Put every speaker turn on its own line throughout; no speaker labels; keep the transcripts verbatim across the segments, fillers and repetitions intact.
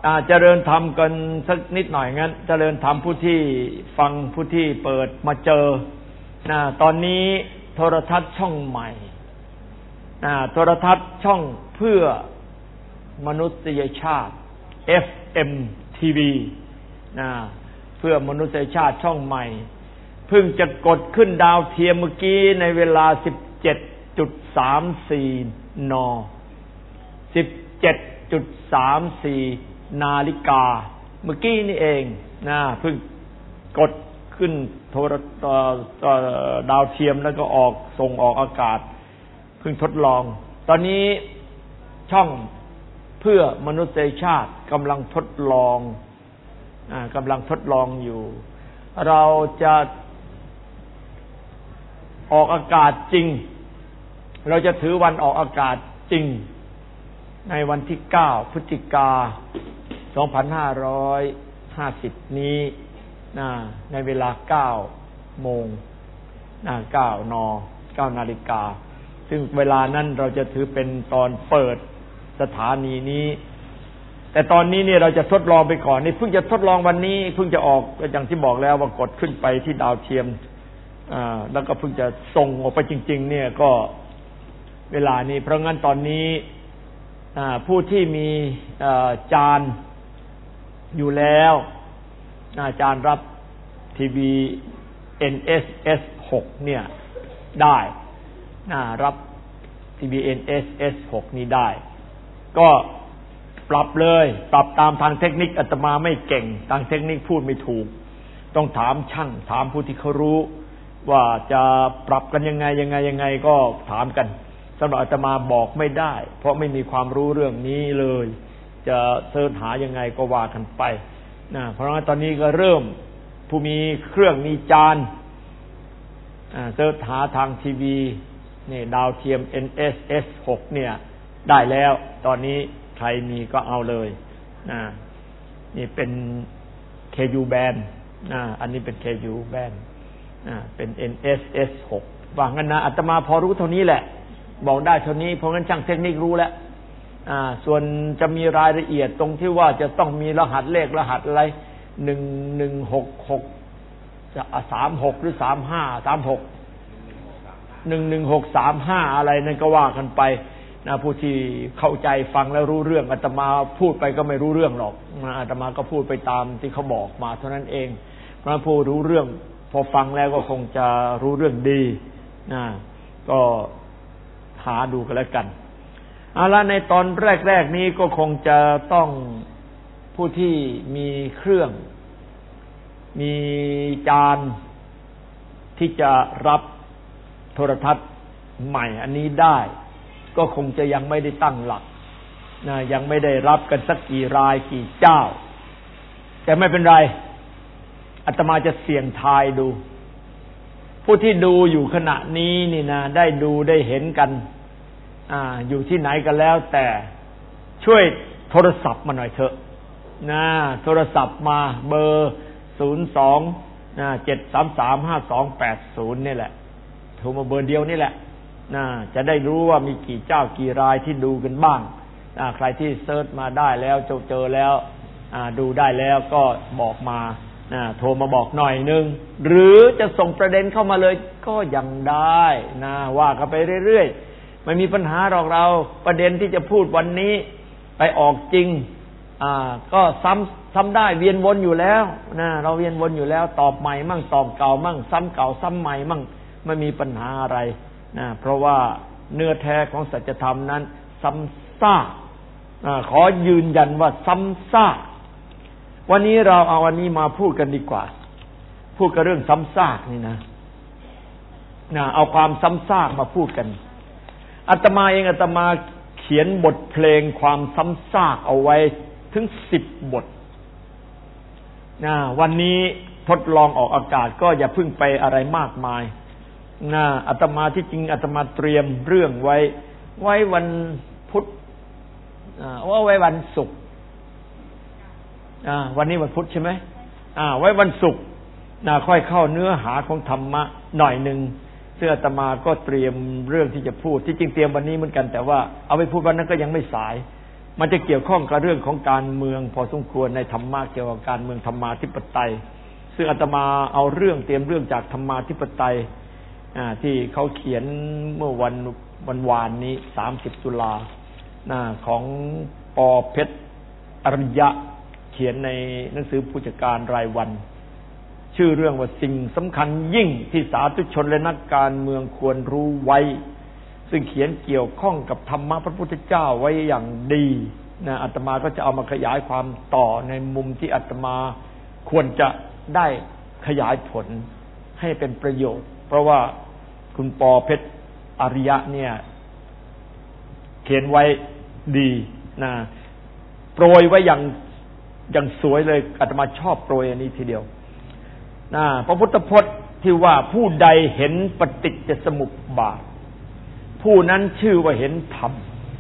เจริญธรรมกันสักนิดหน่อยงั้นเจริญธรรมผู้ที่ฟังผู้ที่เปิดมาเจอนะตอนนี้โทรทัศน์ช่องใหม่นะโทรทัศน์ช่องเพื่อมนุษยชาติ เอฟ เอ็ม ที วี นะเพื่อมนุษยชาติช่องใหม่เพิ่งจะกดขึ้นดาวเทียมเมื่อกี้ในเวลา สิบเจ็ดจุดสามสี่ น สิบเจ็ดจุดสามสี่ นาฬิกาเมื่อกี้นี่เองนะเพิ่งกดขึ้นโทรดาวเทียมแล้วก็ออกส่งออกอากาศเพิ่งทดลองตอนนี้ช่องเพื่อมนุษยชาติกำลังทดลองอ่ากำลังทดลองอยู่เราจะออกอากาศจริงเราจะถือวันออกอากาศจริงในวันที่เก้าพฤศจิกายนสองพันห้าร้อยห้าสิบนี้นะในเวลาเก้าโมงนะเก้านเก้านาฬิกาซึ่งเวลานั้นเราจะถือเป็นตอนเปิดสถานีนี้แต่ตอนนี้เนี่ยเราจะทดลองไปก่อนนี่เพิ่งจะทดลองวันนี้เพิ่งจะออกอย่างที่บอกแล้วว่ากดขึ้นไปที่ดาวเทียมอ่าแล้วก็เพิ่งจะส่งออกไปจริงๆเนี่ยก็เวลานี้เพราะงั้นตอนนี้ผู้ที่มีจานอยู่แล้วจานรับทีวี เอ็น เอส เอส หก เนี่ยได้รับทีวี เอ็น เอส เอส หก นี้ได้ก็ปรับเลยปรับตามทางเทคนิคอาตมาไม่เก่งทางเทคนิคพูดไม่ถูกต้องถามช่างถามผู้ที่เขารู้ว่าจะปรับกันยังไงยังไงยังไงก็ถามกันสำหรับอาตมาบอกไม่ได้เพราะไม่มีความรู้เรื่องนี้เลยจะเสิร์ชหายังไงก็ว่ากันไปนะเพราะงั้นตอนนี้ก็เริ่มผู้มีเครื่องมีจานเสิร์ชหาทางทีวีนี่ดาวเทียม เอ็น เอส เอส หก เนี่ยได้แล้วตอนนี้ใครมีก็เอาเลยนะนี่เป็น เค ยู band นะอันนี้เป็น เค ยู band นะเป็น เอ็น เอส เอส หก ว่างั้นนะอาตมาพอรู้เท่านี้แหละบอกได้เท่านี้เพราะงั้นช่างเทคนิครู้แล้วอ่าส่วนจะมีรายละเอียดตรงที่ว่าจะต้องมีรหัสเลขรหัสอะไรหนึ่ง หนึ่ง หก หกจะสามหกหรือสามห้า สามหก หนึ่ง หนึ่ง หก สาม ห้าอะไรนั่นก็ว่ากันไปนะผู้ที่เข้าใจฟังแล้วรู้เรื่องอาตมาพูดไปก็ไม่รู้เรื่องหรอกอาตมาก็พูดไปตามที่เขาบอกมาเท่านั้นเองเพราะผู้รู้เรื่องพอฟังแล้วก็คงจะรู้เรื่องดีนะก็หาดูกันแล้วกันเอาละในตอนแรกๆนี้ก็คงจะต้องผู้ที่มีเครื่องมีจานที่จะรับโทรทัศน์ใหม่อันนี้ได้ก็คงจะยังไม่ได้ตั้งหลักนะยังไม่ได้รับกันสักกี่รายกี่เจ้าแต่ไม่เป็นไรอาตมาจะเสี่ยงทายดูผู้ที่ดูอยู่ขณะนี้นี่นะได้ดูได้เห็นกันอ่าอยู่ที่ไหนกันแล้วแต่ช่วยโทรศัพท์มาหน่อยเถอะนะโทรศัพท์มาเบอร์ศูนย์ สองนะ เจ็ด สาม สาม ห้า สอง แปด ศูนย์นี่แหละโทรมาเบอร์เดียวนี่แหละนะจะได้รู้ว่ามีกี่เจ้ากี่รายที่ดูกันบ้างนะใครที่เซิร์ชมาได้แล้วเจอเจอแล้วอ่าดูได้แล้วก็บอกมานะโทรมาบอกหน่อยนึงหรือจะส่งประเด็นเข้ามาเลยก็ยังได้นะว่ากันไปเรื่อยๆไม่มีปัญหาหรอกเราประเด็นที่จะพูดวันนี้ไปออกจริงอ่าก็ซ้ำซ้ำได้เวียนวนอยู่แล้วนะเราเวียนวนอยู่แล้วตอบใหม่มั่งตอบเก่ามั่งซ้ำเก่าซ้ำใหม่มั่งไม่มีปัญหาอะไรนะเพราะว่าเนื้อแท้ของสัจธรรมนั้นซ้ำซากขอยืนยันว่าซ้ำซากวันนี้เราเอาวันนี้มาพูดกันดีกว่าพูดกันเรื่องซ้ำซากนี่นะนะเอาความซ้ำซากมาพูดกันอาตมาเองอาตมาเขียนบทเพลงความซ้ำซากเอาไว้ถึงสิบบทนะวันนี้ทดลองออกอากาศก็อย่าเพิ่งไปอะไรมากมายนะอาตมาที่จริงอาตมาเตรียมเรื่องไว้ไว้วันพุธอ่าว่าไว้วันศุกร์อ่าวันนี้วันพุธใช่ไหมอ่าไว้วันศุกร์นะค่อยเข้าเนื้อหาของธรรมะหน่อยนึงซึ่งอาตมาก็เตรียมเรื่องที่จะพูดที่จริงเตรียมวันนี้เหมือนกันแต่ว่าเอาไปพูดวันนั้นก็ยังไม่สายมันจะเกี่ยวข้องกับเรื่องของการเมืองพอสมควรในธรรมะเกี่ยวกับการเมืองธรรมาธิปไตยซึ่งอาตมาเอาเรื่องเตรียมเรื่องจากธรรมาธิปไตยที่เขาเขียนเมื่อวันวันวานนี้สามสิบตุลาของป.เพชรอริยะเขียนในหนังสือผู้จัดการรายวันชื่อเรื่องว่าสิ่งสำคัญยิ่งที่สาธุชนและนักการเมืองควรรู้ไว้ซึ่งเขียนเกี่ยวข้องกับธรรมะพระพุทธเจ้าไว้อย่างดีนะอาตมาก็จะเอามาขยายความต่อในมุมที่อาตมาควรจะได้ขยายผลให้เป็นประโยชน์เพราะว่าคุณป.เพชรอริยะเนี่ยเขียนไว้ดีนะโปรยไว้อย่างอย่างสวยเลยอาตมาชอบโปรยอันนี้ทีเดียวนะพระพุทธพจน์ที่ว่าผู้ใดเห็นปฏิจจสมุปบาทผู้นั้นชื่อว่าเห็นธรรม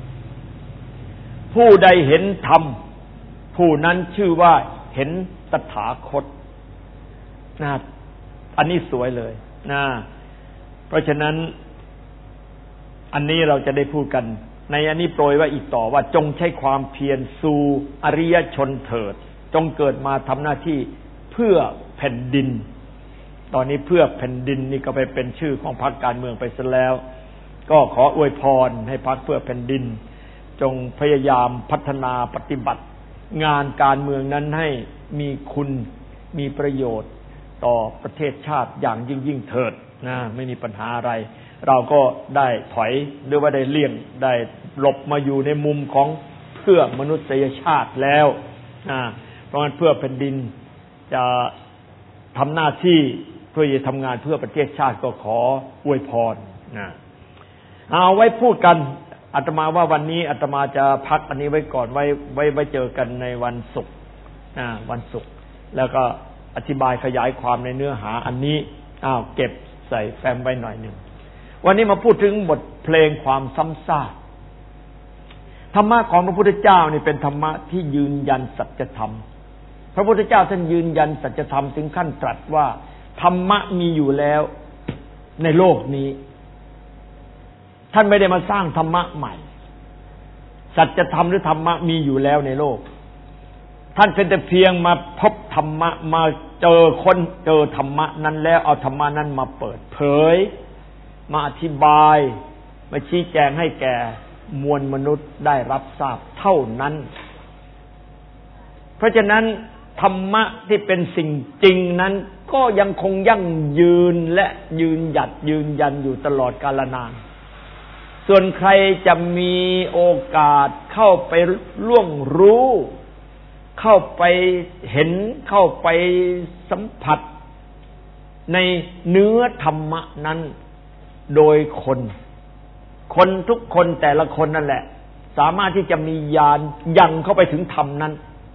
ผู้ใดเห็นธรรมผู้นั้นชื่อว่าเห็นตถาคตนะอันนี้สวยเลยนะเพราะฉะนั้นอันนี้เราจะได้พูดกันในอันนี้โปรยไว้อีกต่อว่าจงใช้ความเพียรสู่อริยชนเถิดจงเกิดมาทำหน้าที่เพื่อแผ่นดินตอนนี้เพื่อแผ่นดินนี่ก็ไปเป็นชื่อของพรรคการเมืองไปซะแล้วก็ขออวยพรให้พรรคเพื่อแผ่นดินจงพยายามพัฒนาปฏิบัติงานการเมืองนั้นให้มีคุณมีประโยชน์ต่อประเทศชาติอย่างยิ่งยิ่งเถิดนะไม่มีปัญหาอะไรเราก็ได้ถอยหรือว่าได้เลี่ยงได้หลบมาอยู่ในมุมของเพื่อมนุษยชาติแล้วนะเพราะงั้นเพื่อแผ่นดินจะทำหน้าที่เพื่อจะทำงานเพื่อประเทศชาติก็ขออวยพรนะเอาไว้พูดกันอาตมาว่าวันนี้อาตมาจะพักอันนี้ไว้ก่อนไว้ไว้ไว้เจอกันในวันศุกร์นะวันศุกร์แล้วก็อธิบายขยายความในเนื้อหาอันนี้อ้าวเก็บใส่แฟ้มไว้หน่อยหนึ่งวันนี้มาพูดถึงบทเพลงความซ้ำซากธรรมะของพระพุทธเจ้านี่เป็นธรรมะที่ยืนยันสัจธรรมพระพุทธเจ้าท่านยืนยันสัจธรรมถึงขั้นตรัสว่าธรรมะมีอยู่แล้วในโลกนี้ท่านไม่ได้มาสร้างธรรมะใหม่สัจธรรมหรือธรรมะมีอยู่แล้วในโลกท่านเป็นแต่เพียงมาพบธรรมะมาเจอคนเจอธรรมะนั้นแล้วเอาธรรมะนั้นมาเปิดเผยมาอธิบายมาชี้แจงให้แก่มวลมนุษย์ได้รับทราบเท่านั้นเพราะฉะนั้นธรรมะที่เป็นสิ่งจริงนั้นก็ยังคงยั่งยืนและยืนหยัดยืนยันอยู่ตลอดกาลนานส่วนใครจะมีโอกาสเข้าไปล่วงรู้เข้าไปเห็นเข้าไปสัมผัสในเนื้อธรรมะนั้นโดยคนคนทุกคนแต่ละคนนั่นแหละสามารถที่จะมีญาณยังเข้าไปถึงธรรมนั้น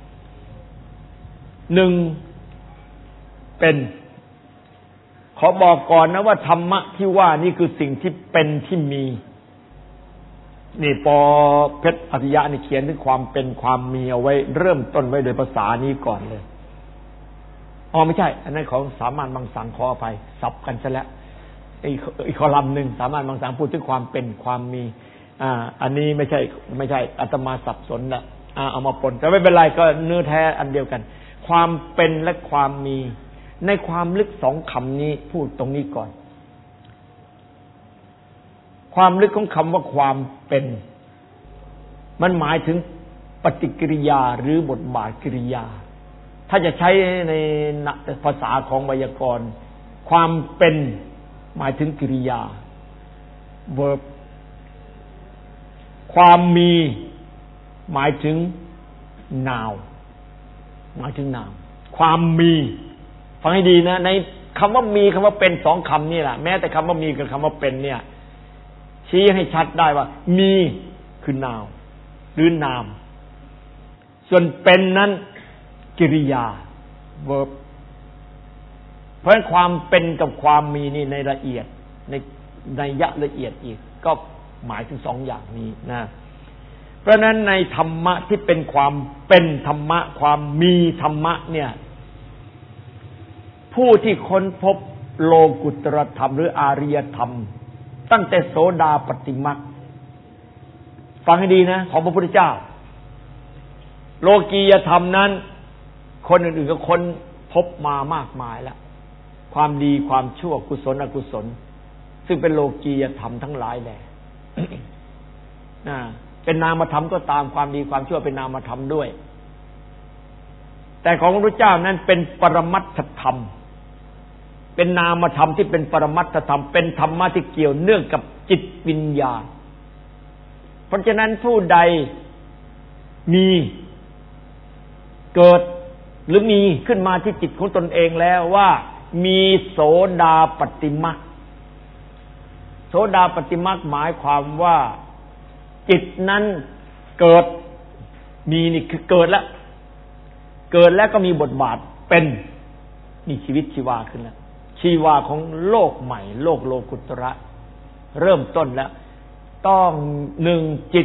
หนึ่งเป็นขอบอกก่อนนะว่าธรรมะที่ว่านี่คือสิ่งที่เป็นที่มีนี่ป.เพชรอริยะนี่เขียนถึงความเป็นความมีเอาไว้เริ่มต้นไว้โดยภาษานี้ก่อนเลยอ๋อไม่ใช่อันนั้นของสามัญมังสังขออภัยสับกันซะแล้วอีกคอลัมน์หนึ่งสามัญมังสังพูดถึงความเป็นความมีอ่าอันนี้ไม่ใช่ไม่ใช่อาตมาสับสนนะอ่าเอามาปนแต่ไม่เป็นไรก็เนื้อแท้อันเดียวกันความเป็นและความมีในความลึกสองคำนี้พูดตรงนี้ก่อนความลึกของคำว่าความเป็นมันหมายถึงปฏิกิริยาหรือบทบาทกิริยาถ้าจะใช้ในภาษาของไวยากรณ์ความเป็นหมายถึงกิริยา verb ความมีหมายถึง noun หมายถึง noun ความมีฟังให้ดีนะในคำว่ามีคำว่าเป็นสองคำนี่แหละแม้แต่คำว่ามีกับคำว่าเป็นเนี่ยชี้ให้ชัดได้ว่ามีคือ noun หรือนามส่วนเป็นนั้นกิริยา verb เพราะฉะนั้นความเป็นกับความมีนี่ในละเอียดในในยะละเอียดอีกก็หมายถึงสองอย่างนี้นะเพราะฉะนั้นในธรรมะที่เป็นความเป็นธรรมะความมีธรรมะเนี่ยผู้ที่ค้นพบโลกุตตรธรรมหรืออาริยธรรมตั้งแต่โสดาปัตติมรรคฟังให้ดีนะของพระพุทธเจ้าโลกียธรรมนั้นคนอื่นๆก็ค้นพบมามากมายแล้วความดีความชั่วกุศลอกุศลซึ่งเป็นโลกียธรรมทั้งหลายแหละ เป็นนามธรรมก็ตามความดีความชั่วเป็นนามธรรมด้วยแต่ของพระพุทธเจ้านั้นเป็นปรมัตถธรรมเป็นนามธรรมที่เป็นปรมัตถธรรมเป็นธรรมะที่เกี่ยวเนื่องกับจิตวิญญาณเพราะฉะนั้นผู้ใดมีเกิดหรือมีขึ้นมาที่จิตของตนเองแล้วว่ามีโสดาปัตติมรรคโสดาปัตติมรรคหมายความว่าจิตนั้นเกิดมีนี่คือเกิดแล้วเกิดแล้วก็มีบทบาทเป็นมีชีวิตชีวาขึ้นแล้วชีวาของโลกใหม่โลกโลกุตระเริ่มต้นแล้วต้องหนึ่งจิต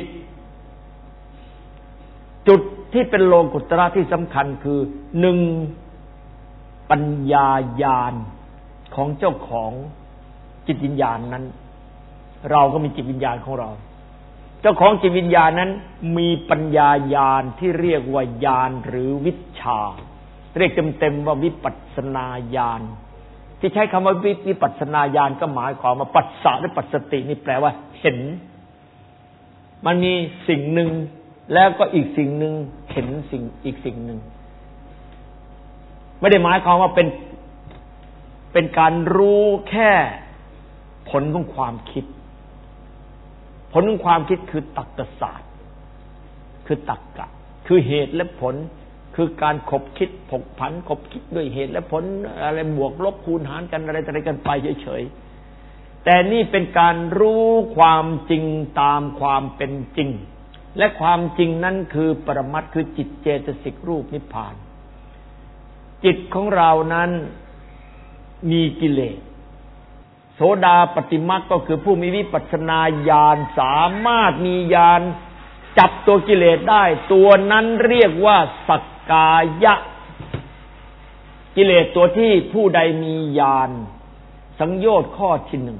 จุดที่เป็นโลกุตระที่สำคัญคือหนึ่งปัญญาญาณของเจ้าของจิตวิญญาณนั้นเราก็มีจิตวิญญาณของเราเจ้าของจิตวิญญาณนั้นมีปัญญาญาณที่เรียกว่าญาณหรือวิชชาเรียกเต็มๆว่าวิปัสสนาญาณที่ใช้คำว่าวิปัสสนาญาณก็หมายความว่าปัสสะหรือปัสสตินี่แปลว่าเห็นมันมีสิ่งหนึ่งแล้วก็อีกสิ่งหนึ่งเห็นสิ่งอีกสิ่งหนึ่งไม่ได้หมายความว่าเป็นเป็นการรู้แค่ผลของความคิดผลของความคิดคือตรรกศาสตร์คือตรรกะคือเหตุและผลคือการขบคิดผกผันขบคิดด้วยเหตุและผลอะไรบวกลบคูณหารกันอะไรอะไรกันไปเฉยๆแต่นี่เป็นการรู้ความจริงตามความเป็นจริงและความจริงนั้นคือปรมัตถ์คือจิตเจตสิกรูปนิพพานจิตของเรานั้นมีกิเลสโสดาปัตติมรรคก็คือผู้มีวิปัสสนาญาณสามารถมีญาณจับตัวกิเลสได้ตัวนั้นเรียกว่าสักกายะกิเลสตัวที่ผู้ใดมีญาณสังโยชน์ข้อที่หนึ่ง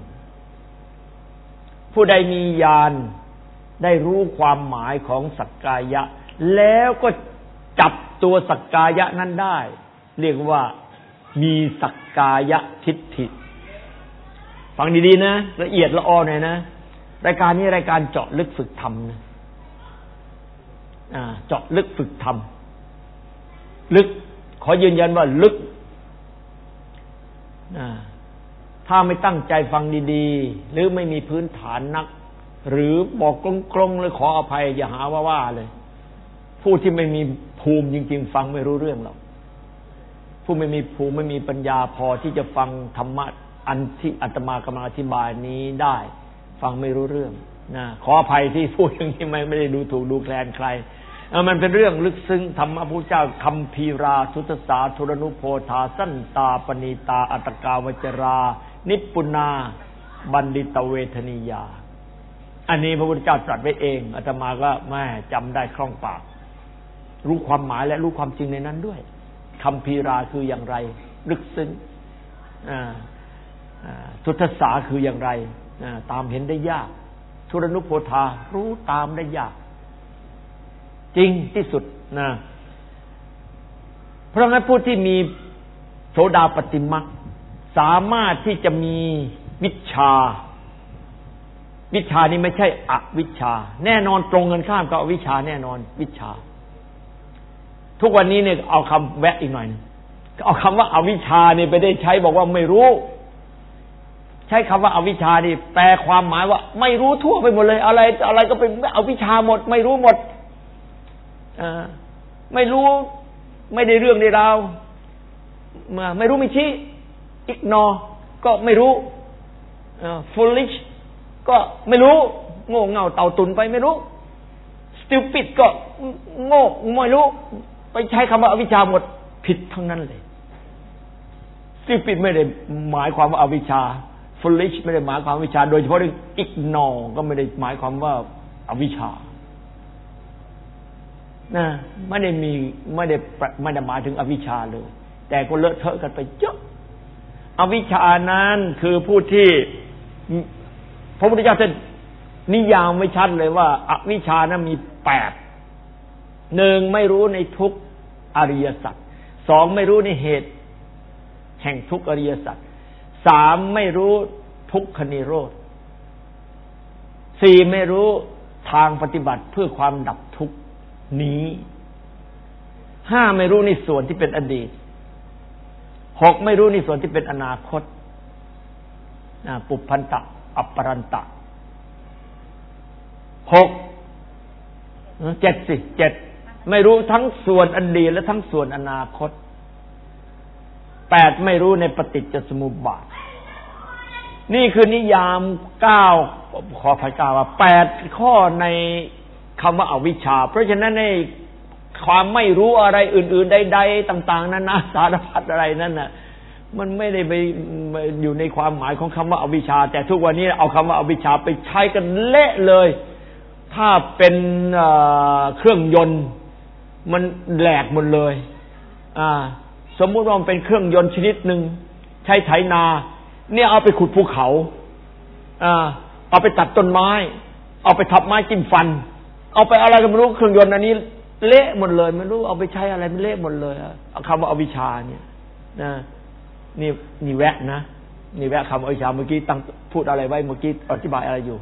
ผู้ใดมีญาณได้รู้ความหมายของสักกายะแล้วก็จับตัวสักกายะนั้นได้เรียกว่ามีสักกายะทิฏฐิฟังดีๆนะละเอียดละออหน่อยนะรายการนี้รายการเจาะลึกฝึกธรรมนะอ่าเจาะลึกฝึกธรรมลึกขอยืนยันว่าลึกอ่าถ้าไม่ตั้งใจฟังดีๆหรือไม่มีพื้นฐานนักหรือบอกกลงๆเลยขออภัยอย่าหาว่าว่าเลยผู้ที่ไม่มีภูมิจริงๆฟังไม่รู้เรื่องหรอกผู้ไม่มีภูมิไม่มีปัญญาพอที่จะฟังธรรมะอันที่อาตมากำลังอธิบายนี้ได้ฟังไม่รู้เรื่องนะขออภัยที่พูดอย่างนี้ไม่ไม่ได้ดูถูกดูแคลนใครมันเป็นเรื่องลึกซึ้งธรรมะพระพุทธเจ้าคัมภีราสุตสาธุรนุโพธาสั้นตาปณีตาอัตตกาวจรานิปุนาบัณฑิตเวทนิยาอันนี้พระพุทธเจ้าตรัสไว้เองอาตมาก็แม่จำได้คล่องปากรู้ความหมายและรู้ความจริงในนั้นด้วยคัมภีราคืออย่างไรลึกซึ้งทุตสาคืออย่างไรตามเห็นได้ยากทุรนุโพธารู้ตามได้ยากจริงที่สุดนะเพราะงั้นผู้ที่มีโสดาปัตติมรรคสามารถที่จะมีวิชชาวิชชานี้ไม่ใช่อวิชชาแน่นอนตรงกันข้ามกับอวิชชาแน่นอนวิชชาทุกวันนี้เนี่ยเอาคำแวะอีกหน่อยเอาคำว่าอวิชชานี่ไปได้ใช้บอกว่าไม่รู้ใช้คำว่าอวิชชานี่แปลความหมายว่าไม่รู้ทั่วไปหมดเลยอะไรอะไรก็เป็นอวิชชาหมดไม่รู้หมดอ่าไม่รู้ไม่ได้เรื่องได้ราวไม่รู้ไม่ชี้ ignore ก็ไม่รู้ foolish ก็ไม่รู้โง่เง่าเต่าตุนไปไม่รู้ stupid ก็โง่ไม่รู้ไปใช้คำว่าอวิชชาหมดผิดทั้งนั้นเลย stupid ไม่ได้หมายความว่าอวิชชา foolish ไม่ได้หมายความว่าอวิชชาโดยเฉพาะเรื่อง ignore ก็ไม่ได้หมายความว่าอวิชชานะไม่ได้มีไม่ได้ไม่ได้หมายถึงอวิชชาเลยแต่ก็เลอะเทอะกันไปเยอะอวิชชานั้นคือผู้ที่พระพุทธเจ้าท่านนิยามไว้ชัดเลยว่าอวิชชานั้นมีแปดหนึ่งไม่รู้ในทุกอริยสัจสองไม่รู้ในเหตุแห่งทุกอริยสัจสามไม่รู้ทุกขนิโรธสี่ไม่รู้ทางปฏิบัติเพื่อความดับทุกข์นี้ห้าไม่รู้ในส่วนที่เป็นอดีตหกไม่รู้ในส่วนที่เป็นอนาคตปุพพันตะอัปปรันตะหกเจ็ดสิเจ็ดไม่รู้ทั้งส่วนอดีตและทั้งส่วนอนาคตแปดไม่รู้ในปฏิจจสมุปบาทนี่คือนิยามเก้าขอพระเจ้าว่าแปดข้อในคำว่าอวิชชาเพราะฉะนั้นในความไม่รู้อะไรอื่นๆใดๆต่างๆนั้นนะสารพัดอะไรนั่นน่ะมันไม่ได้ไปอยู่ในความหมายของคำว่าอวิชชาแต่ทุกวันนี้เอาคำว่าอวิชชาไปใช้กันเละเลยถ้าเป็นเครื่องยนต์มันแหลกหมดเลยอ่าสมมุติว่ามันเป็นเครื่องยนต์ชนิดหนึ่งใช้ไถนาเนี่ยเอาไปขุดภูเขาอ่าเอาไปตัดต้นไม้เอาไปทับไม้จิ้มฟันเอาไปอะไรก็ไม่รู้เครื่องยนต์อันนี้เละหมดเลยไม่รู้เอาไปใช้อะไรมันเละหมดเลยเอาคำว่าอวิชชาเนี่ยนะนี่นี่แวะนะนี่แวะคำอวิชชาเมื่อกี้ตั้งพูดอะไรไว้เมื่อกี้อธิบายอะไรอยู่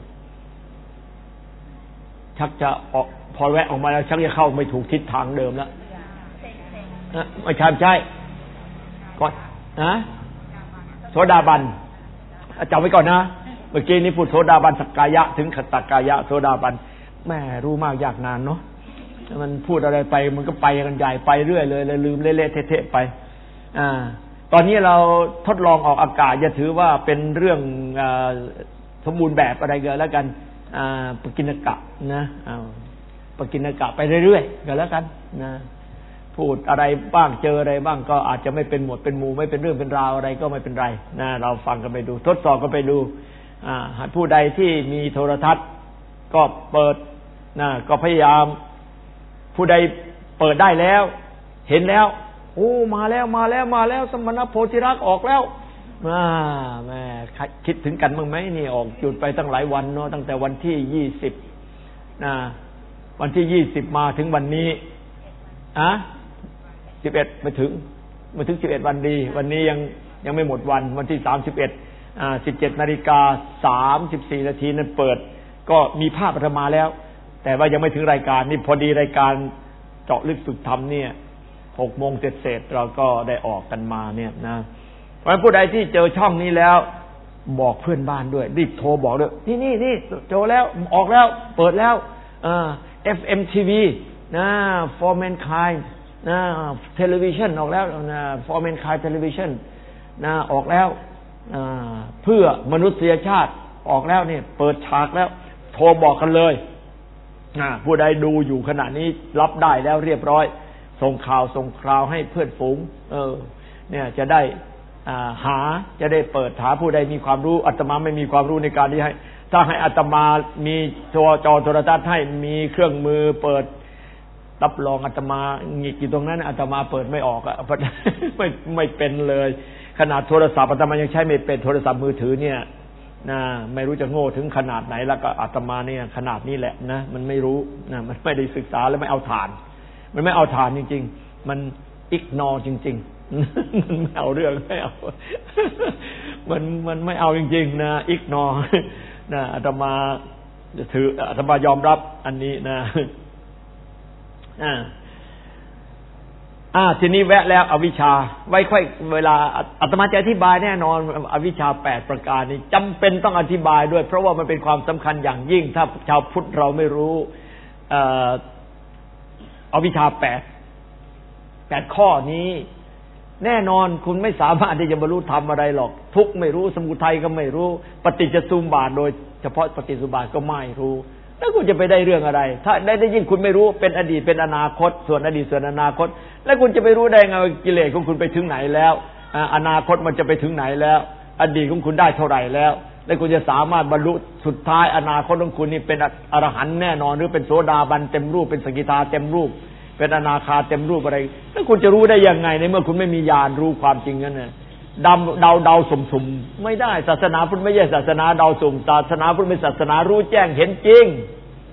ชักจะออกพอแวะออกมาแล้วชักจะเข้าไม่ถูกทิศทางเดิมแล้วนะไม่ใช่ใช่ก่อนนะโสดาบันจำไว้ก่อนนะเมื่อกี้นี้พูดโสดาบันสักกายะถึงขัตตกายะโสดาบันแม่รู้มากยากนานเนาะมันพูดอะไรไปมันก็ไปกันใหญ่ไปเรื่อยเลยเลยลืมเละๆเทะๆไปอ่าตอนนี้เราทดลองออกอากาศอย่าถือว่าเป็นเรื่องอ่าสมบูรณ์แบบอะไรกันแล้วกันอ่าปกิณกะนะอ่าปกิณกะไปเรื่อยๆกันแล้วกันนะพูดอะไรบ้างเจออะไรบ้างก็อาจจะไม่เป็นหมวดเป็นหมู่ไม่เป็นเรื่องเป็นราวอะไรก็ไม่เป็นไรนะเราฟังกันไปดูทดสอบกันไปดูอ่าผู้ใดที่มีโทรทัศน์ก็เปิดนะก็พยายามผู้ใดเปิดได้แล้วเห็นแล้วโอ้มาแล้วมาแล้วมาแล้วสมณโพธิรักษ์ออกแล้วอ่าแม่คิดถึงกันบ้างไหมนี่ออกจุดไปตั้งหลายวันเนาะตั้งแต่วันที่ยี่สิบนะวันที่ยี่สิบมาถึงวันนี้อ่ะสิบเอ็ดมาถึงมาถึงสิบเอ็ดวันดีวันนี้ยังยังไม่หมดวันวันที่สามสิบเอ็ดอ่าสิบเจ็ดนาฬิกาสามสิบสี่นาทีนั้นเปิดก็มีภาพอาตมาแล้วแต่ว่ายังไม่ถึงรายการนี่พอดีรายการเจาะลึกฝึกธรรมเนี่ยหกโมงเสร็จๆเราก็ได้ออกกันมาเนี่ยนะเพราะฉะนั้นผู้ใดที่เจอช่องนี้แล้วบอกเพื่อนบ้านด้วยรีบโทรบอกด้วยนี่นี่นี่โจแล้วออกแล้วเปิดแล้วอ่า เอฟ เอ็ม ที วี นะ For Mankind นะเทเลวิชันออกแล้วนะ For Mankind Television นะออกแล้วอ่าเพื่อมนุษยชาติออกแล้วเนี่ยเปิดฉากแล้วโทรบอกกันเลยผู้ใดดูอยู่ขณะนี้รับได้แล้วเรียบร้อยส่งข่าวส่งคราวให้เพื่อนฝูงเออเนี่ยจะได้หาจะได้เปิดหาผู้ใดมีความรู้อาตมาไม่มีความรู้ในการที่ให้ถ้าให้อาตมามีจอจอโทรทัศน์ให้มีเครื่องมือเปิดรับรองอาตมาหงิกอยู่ตรงนั้นอาตมาเปิดไม่ออกอะไม่ไม่เป็นเลยขนาดโทรศัพท์อาตมายังใช้ไม่เป็นโทรศัพท์มือถือเนี่ยนะไม่รู้จะโง่ถึงขนาดไหนแล้วก็อาตมาเนี่ยขนาดนี้แหละนะมันไม่รู้นะมันไม่ได้ศึกษาและไม่เอาฐานมันไม่เอาฐานจริงๆมันอิกนอจริงๆมันไม่เอาเรื่องไม่เอามันมันไม่เอาจริงๆนะอิกนอนะอาตมาจะถืออาตมายอมรับอันนี้นะอ่าอ่าทีนี้แวะแล้วอวิชชาไว้ค่อยเวลาอาตมาจะอธิบายแน่นอนอวิชชาแปดประการนี้จำเป็นต้องอธิบายด้วยเพราะว่ามันเป็นความสำคัญอย่างยิ่งถ้าชาวพุทธเราไม่รู้เอ่ออวิชชาแปดแปดข้อนี้แน่นอนคุณไม่สามารถที่จะบรรลุธรรมอะไรหรอกทุกข์ไม่รู้สมุทัยก็ไม่รู้ปฏิจจสมุปบาทโดยเฉพาะปฏิจจสมุปบาทก็ไม่รู้แล้วคุณจะไปได้เรื่องอะไรถ้าได้ได้ยิ่งคุณไม่รู้เป็นอดีตเป็นอนาคตส่วนอดีตส่วนอนาคตแล้วคุณจะไปรู้ได้ไงว่ากิเลสของคุณไปถึงไหนแล้วอนาคตมันจะไปถึงไหนแล้วอดีตของคุณได้เท่าไหร่แล้วแล้วคุณจะสามารถบรรลุสุดท้ายอนาคตของคุณนี่เป็นอรหันต์แน่นอนหรือเป็นโสดาบันเต็มรูปเป็นสกิทาเต็มรูปเป็นอนาคาเต็มรูปอะไรแล้วคุณจะรู้ได้ยังไงในเมื่อคุณไม่มีญาณรู้ความจริงนั่นน่ะดำเดาเดาสุ่มๆไม่ได้ศาสนาพุทธไม่ใช่ศาสนาเดาสุ่มศาสนาพุทธเป็นศาสนารู้แจ้งเห็นจริงข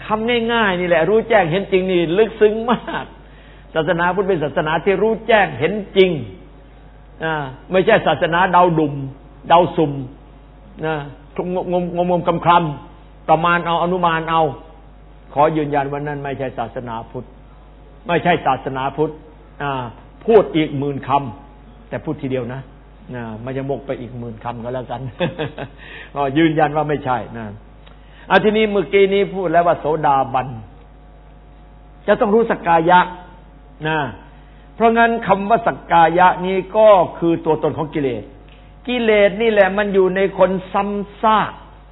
ทำง่ายๆนี่แหละรู้แจ้งเห็นจริงนี่ลึกซึ้งมากศาสนาพุทธเป็นศาสนาที่รู้แจ้งเห็นจริงอ่าไม่ใช่ศาสนาเดาดุมเดาสุ่มนะงมงมงมคำคำประมาณเอาอนุมานเอาขอยืนยันว่านั้นไม่ใช่ศาสนาพุทธไม่ใช่ศาสนาพุทธอ่าพูดอีกหมื่นคำแต่พูดทีเดียวนะนะมันจะมกไปอีกหมื่นคำก็แล้วกัน ก็ยืนยันว่าไม่ใช่นะอ่ะทีนี้เมื่อกี้นี้พูดแล้วว่าโสดาบันจะต้องรู้สักกายะนะเพราะงั้นคำว่าสักกายะนี้ก็คือตัวตนของกิเลสกิเลสนี่แหละมันอยู่ในคนซ้ำซาก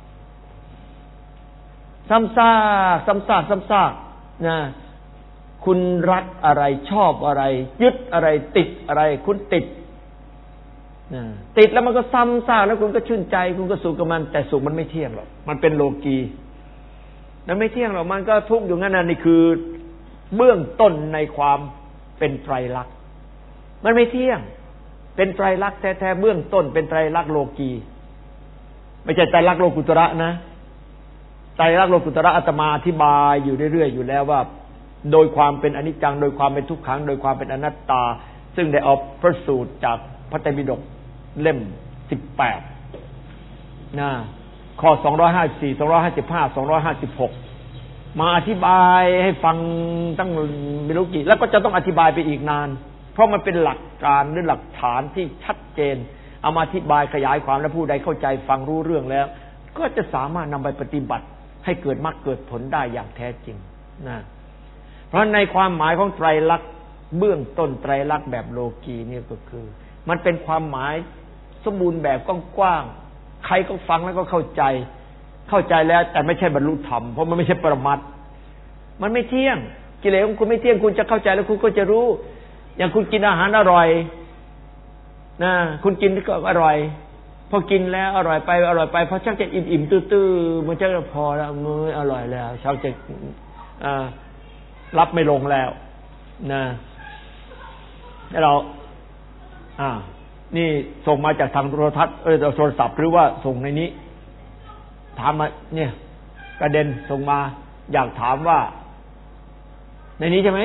ซ้ำซากซ้ำซากซ้ำซากนะคุณรักอะไรชอบอะไรยึดอะไรติดอะไรคุณติดนะติดแล้วมันก็ซ้ำซากแล้วคุณก็ชื่นใจคุณก็สุขกับมันแต่สุขมันไม่เที่ยงหรอกมันเป็นโลกีมันไม่เที่ยงหรอกมันก็ทุกข์อยู่งั้นน่ะนี่คือเบื้องต้นในความเป็นไตรลักษณ์มันไม่เที่ยงเป็นไตรลักษณ์แท้ๆเบื้องต้นเป็นไตรลักษณ์โลกีไม่ใช่ไตรลักษณ์โลกุตระนะไตรลักษณ์โลกุตระอาตมาอธิบายอยู่เรื่อยๆอยู่แล้วว่าโดยความเป็นอนิจจังโดยความเป็นทุกขังโดยความเป็นอนัตตาซึ่งได้เอาพระสูตรจากพระไตรปิฎกเล่มสิบแปดนะข้อสองร้อยห้าสิบสี่ สองร้อยห้าสิบห้า สองร้อยห้าสิบหกมาอธิบายให้ฟังตั้งไม่รู้กี่แล้วก็จะต้องอธิบายไปอีกนานเพราะมันเป็นหลักการหรือหลักฐานที่ชัดเจนเอามาอธิบายขยายความและผู้ใดเข้าใจฟังรู้เรื่องแล้วก็จะสามารถนำไปปฏิบัติให้เกิดมรรคเกิดผลได้อย่างแท้จริงนะเพราะในความหมายของไตรลักษณ์เบื้องต้นไตรลักษณ์แบบโลกีนี่ก็คือมันเป็นความหมายสมบูรณ์แบบกว้างๆใครก็ฟังแล้วก็เข้าใจเข้าใจแล้วแต่ไม่ใช่บรรลุธรรมเพราะมันไม่ใช่ปรมัตถ์มันไม่เที่ยงกิเลสของคุณไม่เที่ยงคุณจะเข้าใจแล้วคุณก็จะรู้อย่างคุณกินอาหารอร่อยนะคุณกินก็อร่อยพอกินแล้วอร่อยไปอร่อยไปพอชักจะอิ่มๆตื้อๆมันจะพอแล้วมื้ออร่อยแล้วชักจะอ่ารับไม่ลงแล้วนะแล้วเราอ่านี่ส่งมาจากทางโทรทัศน์เออโทรศัพท์หรือว่าส่งในนี้ถามมาเนี่ยประเด็นส่งมาอยากถามว่าในนี้ใช่ไหม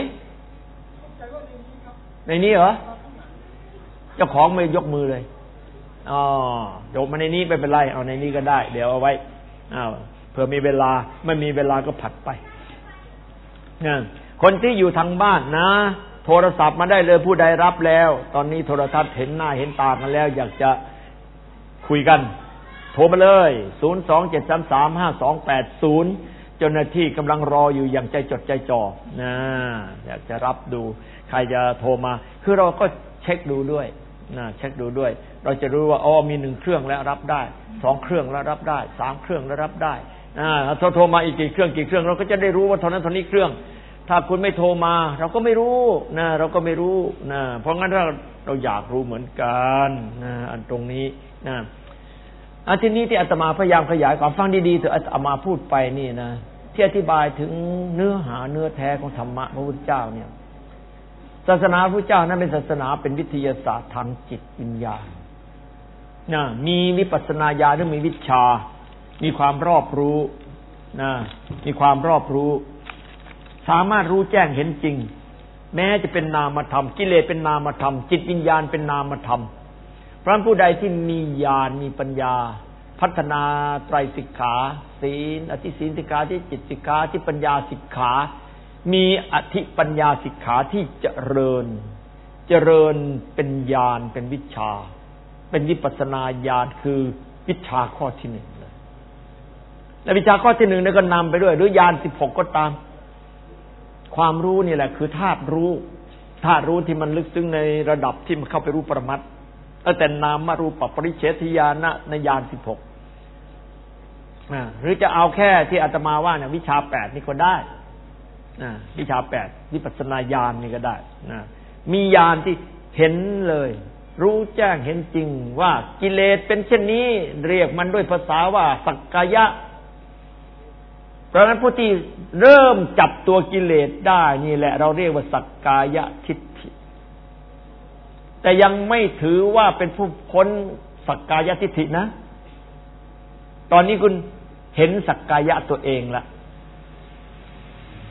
ในนี้เหรอเจ้าของไม่ยกมือเลยอ๋อยกมาในนี้ไม่เป็นไรเอาในนี้ก็ได้เดี๋ยวเอาไว้อ้าวเผื่อมีเวลาไม่มีเวลาก็ผัดไปเนี่ยคนที่อยู่ทางบ้านนะโทรศัพท์มาได้เลยผู้ใดรับแล้วตอนนี้โทรทัศน์เห็นหน้าเห็นตากันแล้วอยากจะคุยกันโทรมาเลยศูนย์ สอง เจ็ด สาม สาม ห้า สอง แปด ศูนย์เจ้าหน้าที่กำลังรออยู่อย่างใจจดใจจ่อนะอยากจะรับดูใครจะโทรมาคือเราก็เช็คดูด้วยนะเช็คดูด้วยเราจะรู้ว่าอ๋อมีหนึ่งเครื่องแล้วรับได้สองเครื่องแล้วรับได้สามเครื่องแล้วรับได้อ่าถ้าโทรมาอีกกี่เครื่องกี่เครื่องเราก็จะได้รู้ว่าเท่านั้นเท่านี้เครื่องถ้าคุณไม่โทรมาเราก็ไม่รู้นะเราก็ไม่รู้นะเพราะงั้นเราเราอยากรู้เหมือนกันนะอันตรงนี้นะอันที่นี้ที่อาตมาพยายามขยายความฟังดีๆเถอะอาตมาพูดไปนี่นะที่อธิบายถึงเนื้อหาเนื้อแท้ของธรรมะพระพุทธเจ้าเนี่ยศาสนาพระพุทธเจ้านั้นเป็นศาสนาเป็นวิทยาศาสตร์ทางจิตวิญญาณนะมีวิปัสสนาญาณหรือมีวิชามีความรอบรู้นะมีความรอบรู้สามารถรู้แจ้งเห็นจริงแม้จะเป็นนามธรรมกิเลสเป็นนามธรรมจิตวิญญาณเป็นนามธรรมเพราะผู้ใดที่มีญาณมีปัญญาพัฒนาไตรสิกขาศีลอธิศีลสิกขาที่จิตสิกขาที่ปัญญาสิกขามีอธิปัญญาสิกขาที่เจริญเจริญเป็นญาณเป็นวิชาเป็นวิปัสสนาญาณคือวิชาข้อที่หนึ่งเลยและวิชาข้อที่หนึ่งนี่ก็นำไปด้วยหรือญาณสิบหกก็ตามความรู้นี่แหละคือธาตุรู้ธาตุรู้ที่มันลึกซึ้งในระดับที่มันเข้าไปรู้ปรมัตถ์แต่นามมารูปปริเฉทญาณในญาณสิบหกหรือจะเอาแค่ที่อาตมาว่าเนี่ยวิชาแปดนี่ก็ได้วิชาแปดวิปัสสนาญาณนี่ก็ได้มีญาณที่เห็นเลยรู้แจ้งเห็นจริงว่ากิเลสเป็นเช่นนี้เรียกมันด้วยภาษาว่าสักกายะเพราะฉะนั้นผู้ที่เริ่มจับตัวกิเลสได้นี่แหละเราเรียกว่าสักกายทิฏฐิแต่ยังไม่ถือว่าเป็นผู้พ้นสักกายทิฏฐินะตอนนี้คุณเห็นสักกายะตัวเองละ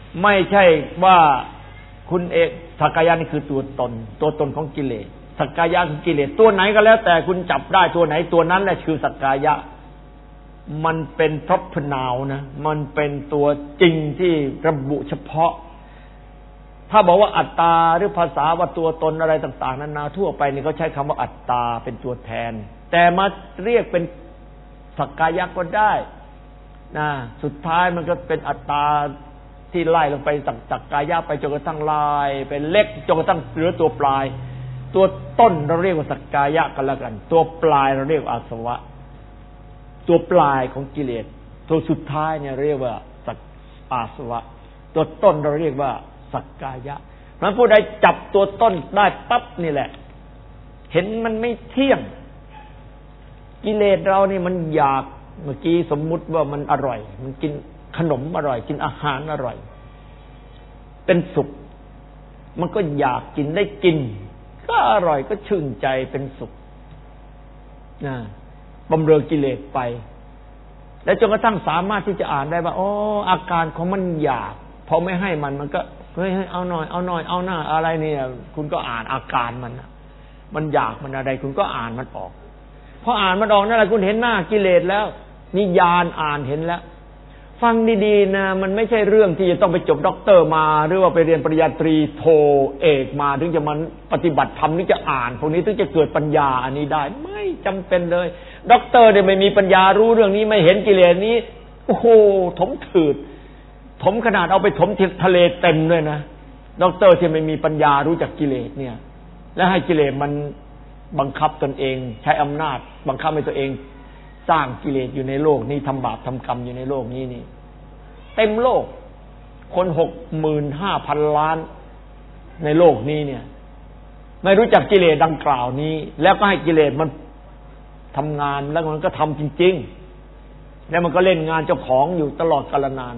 ไม่ใช่ว่าคุณเอกสักกายะนี่คือตัวตนตัวตนของกิเลสสักกายะคือกิเลสตัวไหนก็แล้วแต่คุณจับได้ตัวไหนตัวนั้นแหละคือสักกายะมันเป็นพร็อพนาวนะมันเป็นตัวจริงที่ระบุเฉพาะถ้าบอกว่าอัตตาหรือภาษาว่าตัวตนอะไรต่างๆนานาทั่วไปนี่เขาใช้คำว่าอัตตาเป็นตัวแทนแต่มาเรียกเป็นสักกายะก็ได้นะสุดท้ายมันก็เป็นอัตตาที่ไล่ลงไปสักสักกายะไปจนกระทั่งลายเป็นเล็กจนกระทั่งเหลือตัวปลายตัวต้นเราเรียกว่าสักกายะกันแล้วกันตัวปลายเราเรียกว่าอาสวะตัวปลายของกิเลสตัวสุดท้ายเนี่ยเรียกว่าสักอาสวะตัวต้นเราเรียกว่าสักกายะเพราะผู้ใดจับตัวต้นได้ปั๊บนี่แหละเห็นมันไม่เที่ยงกิเลสเรานี่มันอยากเมื่อกี้สมมุติว่ามันอร่อยมันกินขนมอร่อยกินอาหารอร่อยเป็นสุขมันก็อยากกินได้กินก็อร่อยก็ชื่นใจเป็นสุขนะบำเรอกิเลสไปแล้วจนกระทั่งสามารถที่จะอ่านได้ว่าอ๋ออาการของมันอยากพอไม่ให้มันมันก็เฮ้ยเอาหน่อยเอาหน่อยเอาหน้าอะไรเนี่ยคุณก็อ่านอาการมันมันอยากมันอะไรคุณก็อ่านมันออกพออ่านมันออกนั่นแหละคุณเห็นหน้ากิเลสแล้วนิญาณอ่านเห็นแล้วฟังดีๆนะมันไม่ใช่เรื่องที่จะต้องไปจบด็อกเตอร์มาหรือว่าไปเรียนปริญญาตรีโทเอกมาถึงจะมันปฏิบัติธรรมถึงจะอ่านพวกนี้ถึงจะเกิดปัญญาอันนี้ได้ไม่จำเป็นเลยด็อกเตอร์เนี่ยไม่มีปัญญารู้เรื่องนี้ไม่เห็นกิเลสนี้โอ้โหถมถืดถมขนาดเอาไปถมทะเลเต็มเลยนะด็อกเตอร์ที่ไม่มีปัญญารู้จักกิเลสเนี่ยและให้กิเลสมันบังคับตนเองใช้อำนาจบังคับให้ตัวเองสร้างกิเลสอยู่ในโลกนี้ทำบาปทำกรรมอยู่ในโลกนี้นี่เต็มโลกคนหกหมื่นห้าพันล้านในโลกนี้เนี่ยไม่รู้จักกิเลสดังกล่าวนี้แล้วก็ให้กิเลสมันทำงานแล้วมันก็ทำจริงๆแล้วมันก็เล่นงานเจ้าของอยู่ตลอดกาลนาน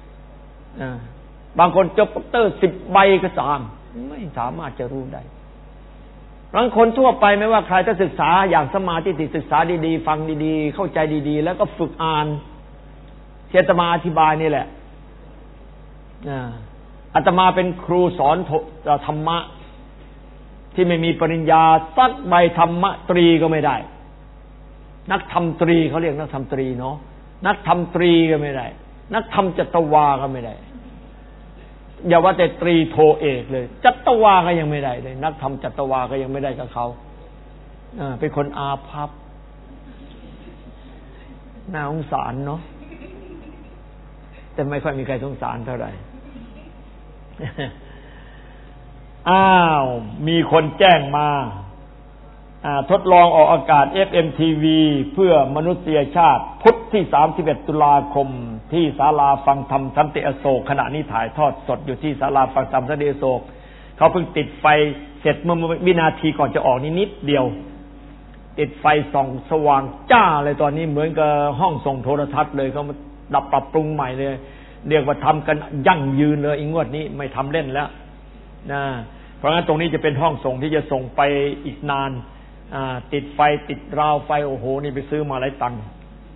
บางคนจบด็อกเตอร์สิบใบก็ตามไม่สามารถจะรู้ได้บางคนทั่วไปไม่ว่าใครถ้าศึกษาอย่างสมาธิศึกษาดีๆฟังดีๆเข้าใจดีๆแล้วก็ฝึกอ่านที่อาตมาอธิบายนี่แหละอาตมาเป็นครูสอนธรรมะที่ไม่มีปริญญาสักใบธรรมะตรีก็ไม่ได้นักธรรมตรีเขาเรียกนักธรรมตรีเนาะนักธรรมตรีก็ไม่ได้นักธรรมจัตวาก็ไม่ได้อย่าว่าแต่ตรีโทเอกเลยจัตวาก็ยังไม่ได้เลยนักธรรมจัตวาก็ยังไม่ได้กับเขาเป็นคนอาภัพน่าสงสารเนาะแต่ไม่ค่อยมีใครสงสารเท่าไหร่อ้าวมีคนแจ้งมาทดลองออกอากาศ เอฟ เอ็ม ที วี เพื่อมนุษยชาติพุธที่สามสิบเอ็ดตุลาคมที่ศาลาฟังธรรมสันติอโศกขณะนี้ถ่ายทอดสดอยู่ที่ศาลาฟังธรรมสันติอโศกเขาเพิ่งติดไฟเสร็จเมื่อวินาทีก่อนจะออกนิดนิดเดียวติดไฟส่องสว่างจ้าเลยตอนนี้เหมือนกับห้องส่งโทรทัศน์เลยเขามาดับปรับปรุงใหม่เลยเรียกว่าทำกันยั่งยืนเลยอีกงวดนี้ไม่ทำเล่นแล้วนะเพราะงั้นตรงนี้จะเป็นห้องส่งที่จะส่งไปอีกนานติดไฟติดราวไฟโอ้โหนี่ไปซื้อมาหลายตังค์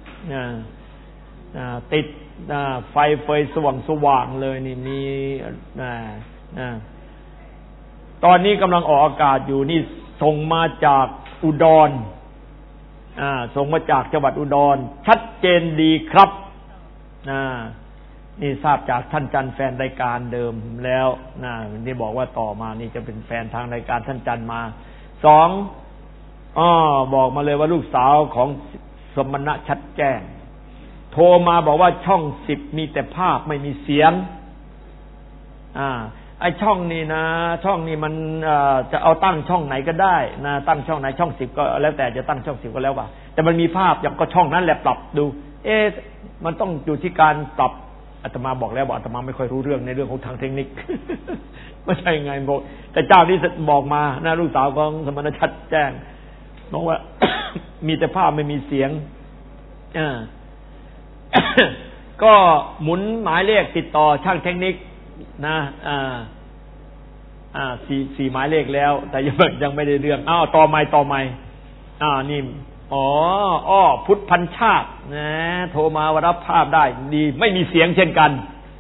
ติดไฟเฟยสว่างสว่างเลยนี่มีตอนนี้กำลังออกอากาศอยู่นี่ส่งมาจากอุดรส่งมาจากจังหวัดอุดรชัดเจนดีครับนี่ทราบจากท่านจันแฟนรายการเดิมแล้วนะนี่บอกว่าต่อมานี่จะเป็นแฟนทางรายการท่านจันมาสองอ้อบอกมาเลยว่าลูกสาวของสมณะชัดแจ้งโทรมาบอกว่าช่องสิบมีแต่ภาพไม่มีเสียงอ่าไอช่องนี้นะช่องนี้มันจะเอาตั้งช่องไหนก็ได้นะตั้งช่องไหนช่องสิบก็แล้วแต่จะตั้งช่องสิบก็แล้วว่าแต่มันมีภาพอย่างก็ช่องนั้นแหละปรับดูเอ๊ะมันต้องอยู่ที่การปรับอาตมาบอกแล้วว่าอาตมาไม่ค่อยรู้เรื่องในเรื่องของทางเทคนิค ไม่ใช่ไงบอกแต่เจ้านี่บอกมานะลูกสาวของสมณชัดแจ้งบอกว่า มีแต่ภาพไม่มีเสียงอ่า ก็หมุนหมายเลขติดต่อช่างเทคนิคนะอ่าอ่าสี่สี่หมายเลขแล้วแต่ยังยังไม่ได้เรื่องอ้าวต่อใหม่ต่อใหม่อ่านี่อ๋ออ้อพุทธพันชาตินะโทรมาว่ารับภาพได้ดีไม่มีเสียงเช่นกัน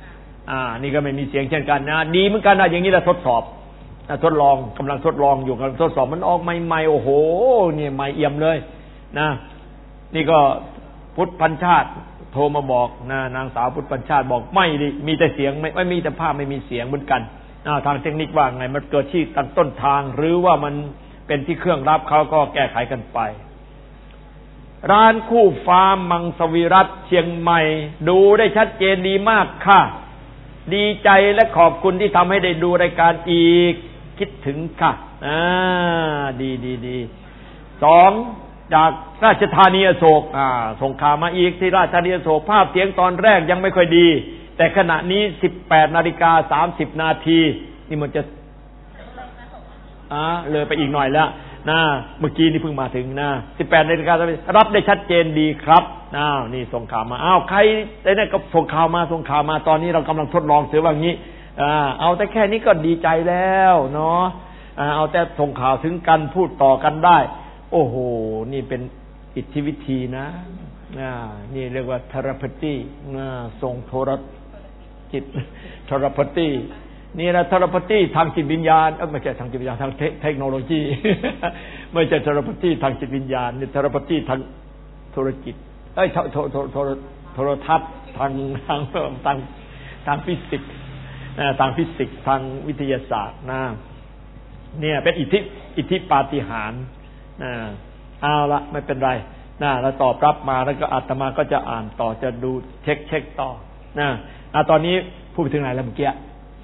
อ่านี่ก็ไม่มีเสียงเช่นกันนะดีเหมือนกันนะอย่างนี้เราทดสอบทดลองกำลังทดลองอยู่กำลังทดสอบมันออกใหม่ๆโอ้โหเนี่ยใหม่เอี่ยมเลยนะนี่ก็พุทธพันชาติโทรมาบอกนะนางสาวพุทธพันชาติบอกไม่ดิมีแต่เสียงไม่ไม่มีแต่ภาพไม่มีเสียงเหมือนกันทางเทคนิคว่าไงมันเกิดที่ตั้งต้นทางหรือว่ามันเป็นที่เครื่องรับเขาก็แก้ไขกันไปร้านคู่ฟ้ามังสวิรัตเชียงใหม่ดูได้ชัดเจนดีมากค่ะดีใจและขอบคุณที่ทำให้ได้ดูรายการอีกคิดถึงค่ะอ่าดีดีดีสองจากราชธานีอโศกอ่าส่งข่าวมาอีกที่ราชธานีอโศกภาพเสียงตอนแรกยังไม่ค่อยดีแต่ขณะนี้ สิบแปดนาฬิกาสามสิบนาทีนี่มันจะอ่าเลยไปอีกหน่อยแล้วนะเมื่อกี้นี่เพิ่งมาถึงนะสิบแปดนาฬิการับได้ชัดเจนดีครับอ้าวนี่ส่งข่าวมาอ้าวใครได้เนี่ยก็ส่งข่าวมาส่งข่าวมาตอนนี้เรากำลังทดลองเสียว่างี้อ่าเอาแต่แค่นี้ก็ดีใจแล้วเนาะอ่าเอาแต่ส่งข่าวถึงกันพูดต่อกันได้โอ้โหนี่เป็นอิทธิวิธีนะอ่านี่เรียกว่าเทอราพีอ่าส่งโทรจิตเทอราพีนี่นะเทอราพีทางจิตวิญญาณเอ้ยไม่ใช่ทางจิตวิญญาณทางเทคโนโลยีไม่ใช่เทอราพีทางจิตวิญญาณนี่เทอราพีทางโทรจิตเอ้ยโทรโทรโทรโทรโทรทัศน์ทางทางทางทางฟิสิกส์นะทางฟิสิกส์ทางวิทยาศาสตร์นะเนี่ยเป็นอิทธิอิทธิปาฏิหาริย์นะเอาละไม่เป็นไรนะเราตอบรับมาแล้วก็อาตมาก็จะอ่านต่อจะดูเช็คเช็คต่อนะอ่ะตอนนี้พูดไปถึงไหนแล้วเมื่อกี้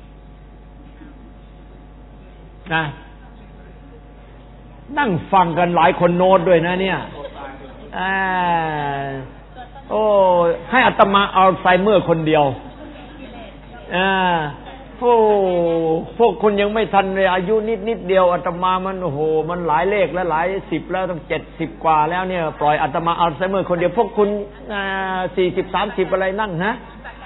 นะนั่งฟังกันหลายคนโน้ตด้วยนะเนี่ยอ่าโอ้ให้อาตมาอัลไซเมอร์คนเดียวอ่าโอ้พวกคุณยังไม่ทันเลยอายุนิดนิดเดียวอาตมามันโอ้โหมันหลายเลขแล้วหลายสิบแล้วต้องเจ็ดสิบกว่าแล้วเนี่ยปล่อยอาตมาอัลไซเมอร์คนเดียวพวกคุณอ่าสี่สิบสามสิบอะไรนั่งฮะ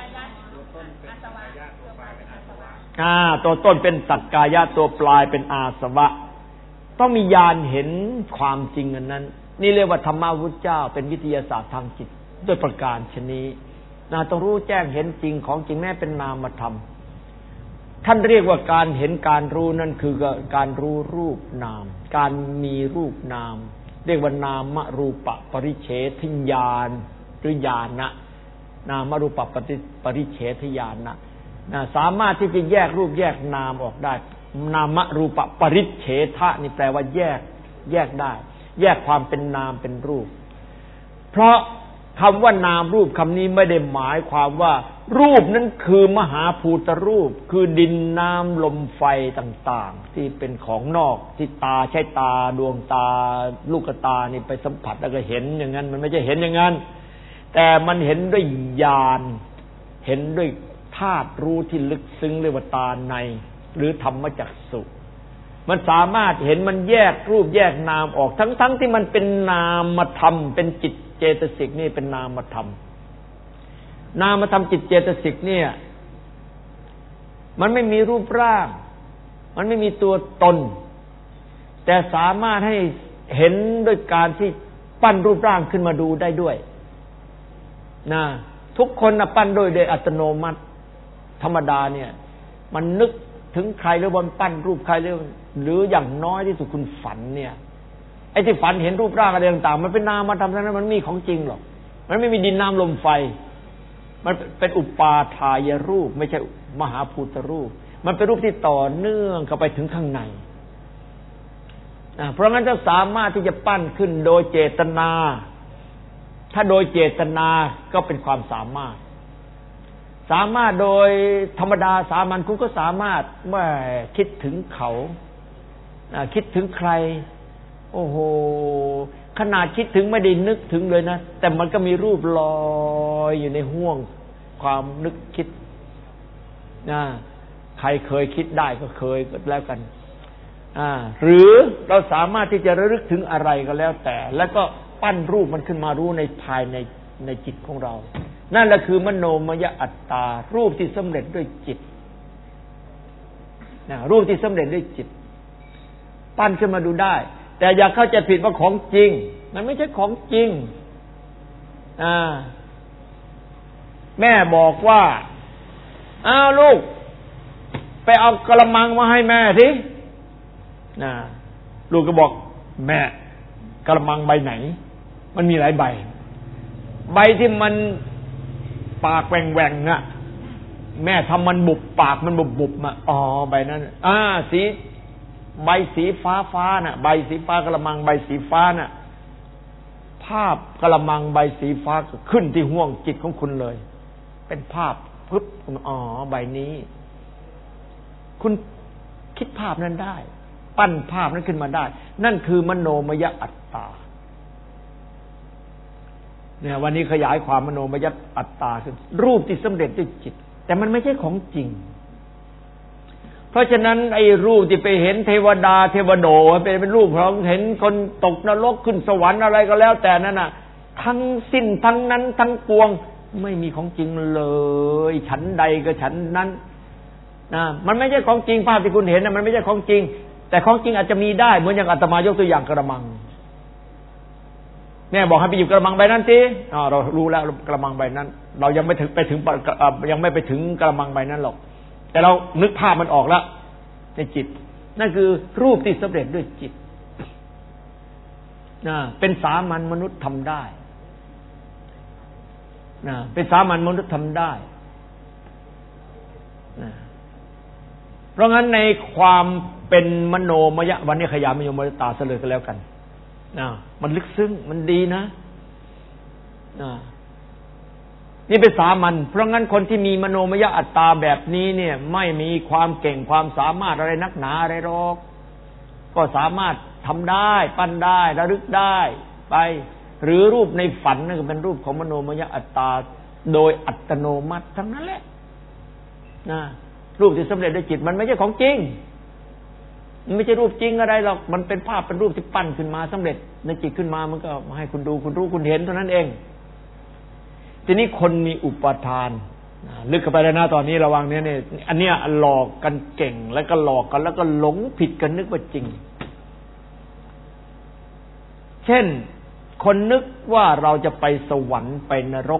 อ่าตัวต้นเป็นสักกายะตัวปลายเป็นอาสวะต้องมีญาณเห็นความจริงอันนั้นนี่เรียกว่าธรรมะพุทธเจ้าเป็นวิทยาศาสตร์ทางจิตด้วยประการชนี้นะต้องรู้แจ้งเห็นจริงของจริงแม้เป็นนามธรรมท่านเรียกว่าการเห็นการรู้นั่นคือการรู้รูปนามการมีรูปนามเรียกว่านามรูปปริเฉทญาณหรือญาณนะนามรูปปริเฉทญาณนะนะสามารถที่จะแยกรูปแยกนามออกได้นามรูปปริเฉทะนี่แปลว่าแยกแยกได้แยกความเป็นนามเป็นรูปเพราะคำว่านามรูปคำนี้ไม่ได้หมายความว่ารูปนั้นคือมหาภูตรูปคือดินน้ำลมไฟต่างๆที่เป็นของนอกที่ตาใช้ตาดวงตาลูกตานี่ไปสัมผัสแล้วก็เห็นอย่างนั้นมันไม่ใช่เห็นอย่างนั้นแต่มันเห็นด้วยญาณเห็นด้วยธาตุรู้ที่ลึกซึ้งเรียกว่าตาในหรือธรรมจักษุมันสามารถเห็นมันแยกรูปแยกนามออกทั้งๆ ท, ที่มันเป็นนามธรรมเป็นจิตเจตสิกนี่เป็นนามธรรมนามธรรมจิตเจตสิกเนี่ยมันไม่มีรูปร่างมันไม่มีตัวตนแต่สามารถให้เห็นด้วยการที่ปั้นรูปร่างขึ้นมาดูได้ด้วยนะทุกคนนะปั้นโดยโดยอัตโนมัติธรรมดาเนี่ยมันนึกถึงใครหรือวันปั้นรูปใครหรือหรืออย่างน้อยที่สุดคุณฝันเนี่ยไอ้ที่ฝันเห็นรูปร่างอะไรต่างๆมันเป็นนามธรรมทั้งนั้นมันมีของจริงหรอกมันไม่มีดินน้ำลมไฟมันเป็นอุปาทายรูปไม่ใช่มหาภูตรูปมันเป็นรูปที่ต่อเนื่องเข้าไปถึงข้างในเพราะงั้นจะสามารถที่จะปั้นขึ้นโดยเจตนาถ้าโดยเจตนาก็เป็นความสามารถสามารถโดยธรรมดาสามัญคุณก็สามารถเมื่อคิดถึงเขาคิดถึงใครโอ้โหขนาดคิดถึงไม่ได้นึกถึงเลยนะแต่มันก็มีรูปลอยอยู่ในห้วงความนึกคิดนะใครเคยคิดได้ก็เคยก็แล้วกันอ่าหรือเราสามารถที่จะระลึกถึงอะไรก็แล้วแต่แล้วก็ปั้นรูปมันขึ้นมารู้ในภายในในจิตของเรานั่นแหละคือมโนมยอัตตารูปที่สำเร็จด้วยจิตนะรูปที่สำเร็จด้วยจิตปั้นขึ้นมาดูได้แต่อย่าเข้าใจผิดว่าของจริงมันไม่ใช่ของจริงอ่าแม่บอกว่าอ้าวลูกไปเอากระมังมาให้แม่สินะลูกก็บอกแม่กระมังใบไหนมันมีหลายใบใบที่มันปากแหว่งๆน่ะแม่ทำมันบุบปากมันบุบบุบมาอ๋อใบนั้นอ่าสีใบสีฟ้าฟ้าน่ะใบสีฟ้ากระมังใบสีฟ้าน่ะภาพกระมังใบสีฟ้าขึ้นที่ห่วงจิตของคุณเลยเป็นภาพปึ๊บอ๋อใบนี้คุณคิดภาพนั้นได้ปั้นภาพนั้นขึ้นมาได้นั่นคือมโนมยอัตตาเนี่ยวันนี้ขยายความมโนมยอัตตาคือรูปที่สำเร็จด้วยจิตแต่มันไม่ใช่ของจริงเพราะฉะนั้นไอ้รูปที่ไปเห็นเทวดาเทวโดเป็นเป็นรูปของเห็นคนตกนรกขึ้นสวรรค์อะไรก็แล้วแต่นั่นน่ะทั้งสิ้นทั้งนั้นทั้งปวงไม่มีของจริงเลยฉันใดก็ฉันนั้นนะมันไม่ใช่ของจริงภาพที่คุณเห็นน่ะมันไม่ใช่ของจริงแต่ของจริงอาจจะมีได้เหมือนอย่างอาตมายกตัวอย่างกระมังแม่บอกให้ไปหยิบกระมังใบนั้นสิอ๋อเรารู้แล้วกระมังใบนั้นเรายังไม่ถึงไปถึงยังไม่ไปถึงกระมังใบนั้นหรอกแต่เรานึกภาพมันออกแล้วในจิตนั่นคือรูปที่สำเร็จด้วยจิตนะเป็นสามัญมนุษย์ทำได้นะเป็นสามัญมนุษย์ทำได้นะเพราะงั้นในความเป็นมโนมยะวันนี้ขยายมโนมยตาเสลยกันแล้วกันนะมันลึกซึ้งมันดีนะนะนี่เป็นสามัญเพราะงั้นคนที่มีมโนมยอัตตาแบบนี้เนี่ยไม่มีความเก่งความสามารถอะไรนักหนาอะไรหรอกก็สามารถทำได้ปั้นได้ระลึกได้ไปหรือรูปในฝันนั่นก็เป็นรูปของมโนมยอัตตาโดยอัตโนมัติทั้งนั้นแหละนะรูปที่สำเร็จด้วยจิตมันไม่ใช่ของจริงมันไม่ใช่รูปจริงอะไรหรอกมันเป็นภาพเป็นรูปที่ปั้นขึ้นมาสำเร็จในจิตขึ้นมามันก็มาให้คุณดูคุณรู้คุณเห็นเท่านั้นเองทีนี้คนมีอุปทานลึกเข้าไปแล้วนะตอนนี้ระวังเนี้ยเนี่ยอันเนี้ยหลอกกันเก่งแล้วก็หลอกกันแล้วก็หลงผิดกันนึกว่าจริงเช่นคนนึกว่าเราจะไปสวรรค์ไปนรก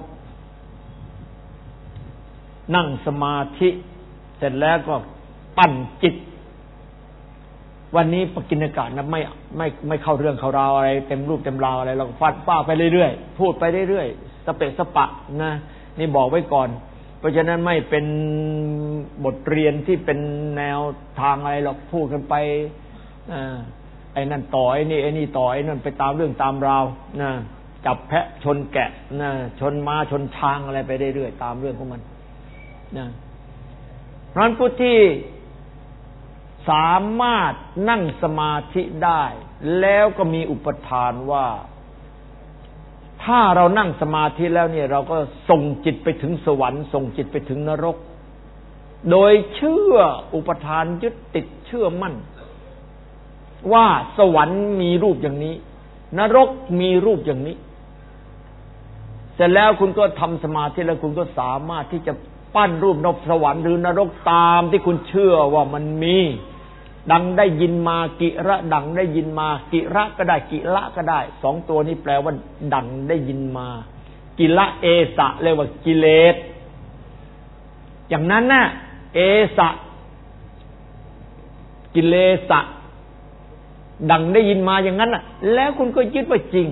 นั่งสมาธิเสร็จแล้วก็ปั้นจิตวันนี้ปกิณกะนะไม่ไม่ไม่เข้าเรื่องเข้าราวอะไรเต็มรูปเต็มราวอะไรเราก็ฟาดฟ้าไปเรื่อยๆพูดไปเรื่อยๆสเปะสปะนะนี่บอกไว้ก่อนเพราะฉะนั้นไม่เป็นบทเรียนที่เป็นแนวทางอะไรหรอกพูดกันไปอ่าไอ้นั่นต่อไอ้นี่ไอ้นี่ต่อไอ้นั่นไปตามเรื่องตามราวนะจับแพะชนแกะนะชนม้าชนช้างอะไรไปเรื่อยๆตามเรื่องของมันนะเพราะฉะนั้นผู้ที่สามารถนั่งสมาธิได้แล้วก็มีอุปทานว่าถ้าเรานั่งสมาธิแล้วเนี่ยเราก็ส่งจิตไปถึงสวรรค์ส่งจิตไปถึงนรกโดยเชื่ออุปทานยึดติดเชื่อมั่นว่าสวรรค์มีรูปอย่างนี้นรกมีรูปอย่างนี้เสร็จแล้วคุณก็ทำสมาธิแล้วคุณก็สามารถที่จะปั้นรูปนรกสวรรค์หรือนรกตามที่คุณเชื่อว่ามันมีดังได้ยินมากิระดังได้ยินมากิระก็ได้กิละก็ได้สองตัวนี้แปลว่าดังได้ยินมากิละเอสะเรียกว่ากิเลสอย่างนั้นน่ะเอสะกิเลสะดังได้ยินมาอย่างนั้นน่ะแล้วคุณก็ยึดว่าจริง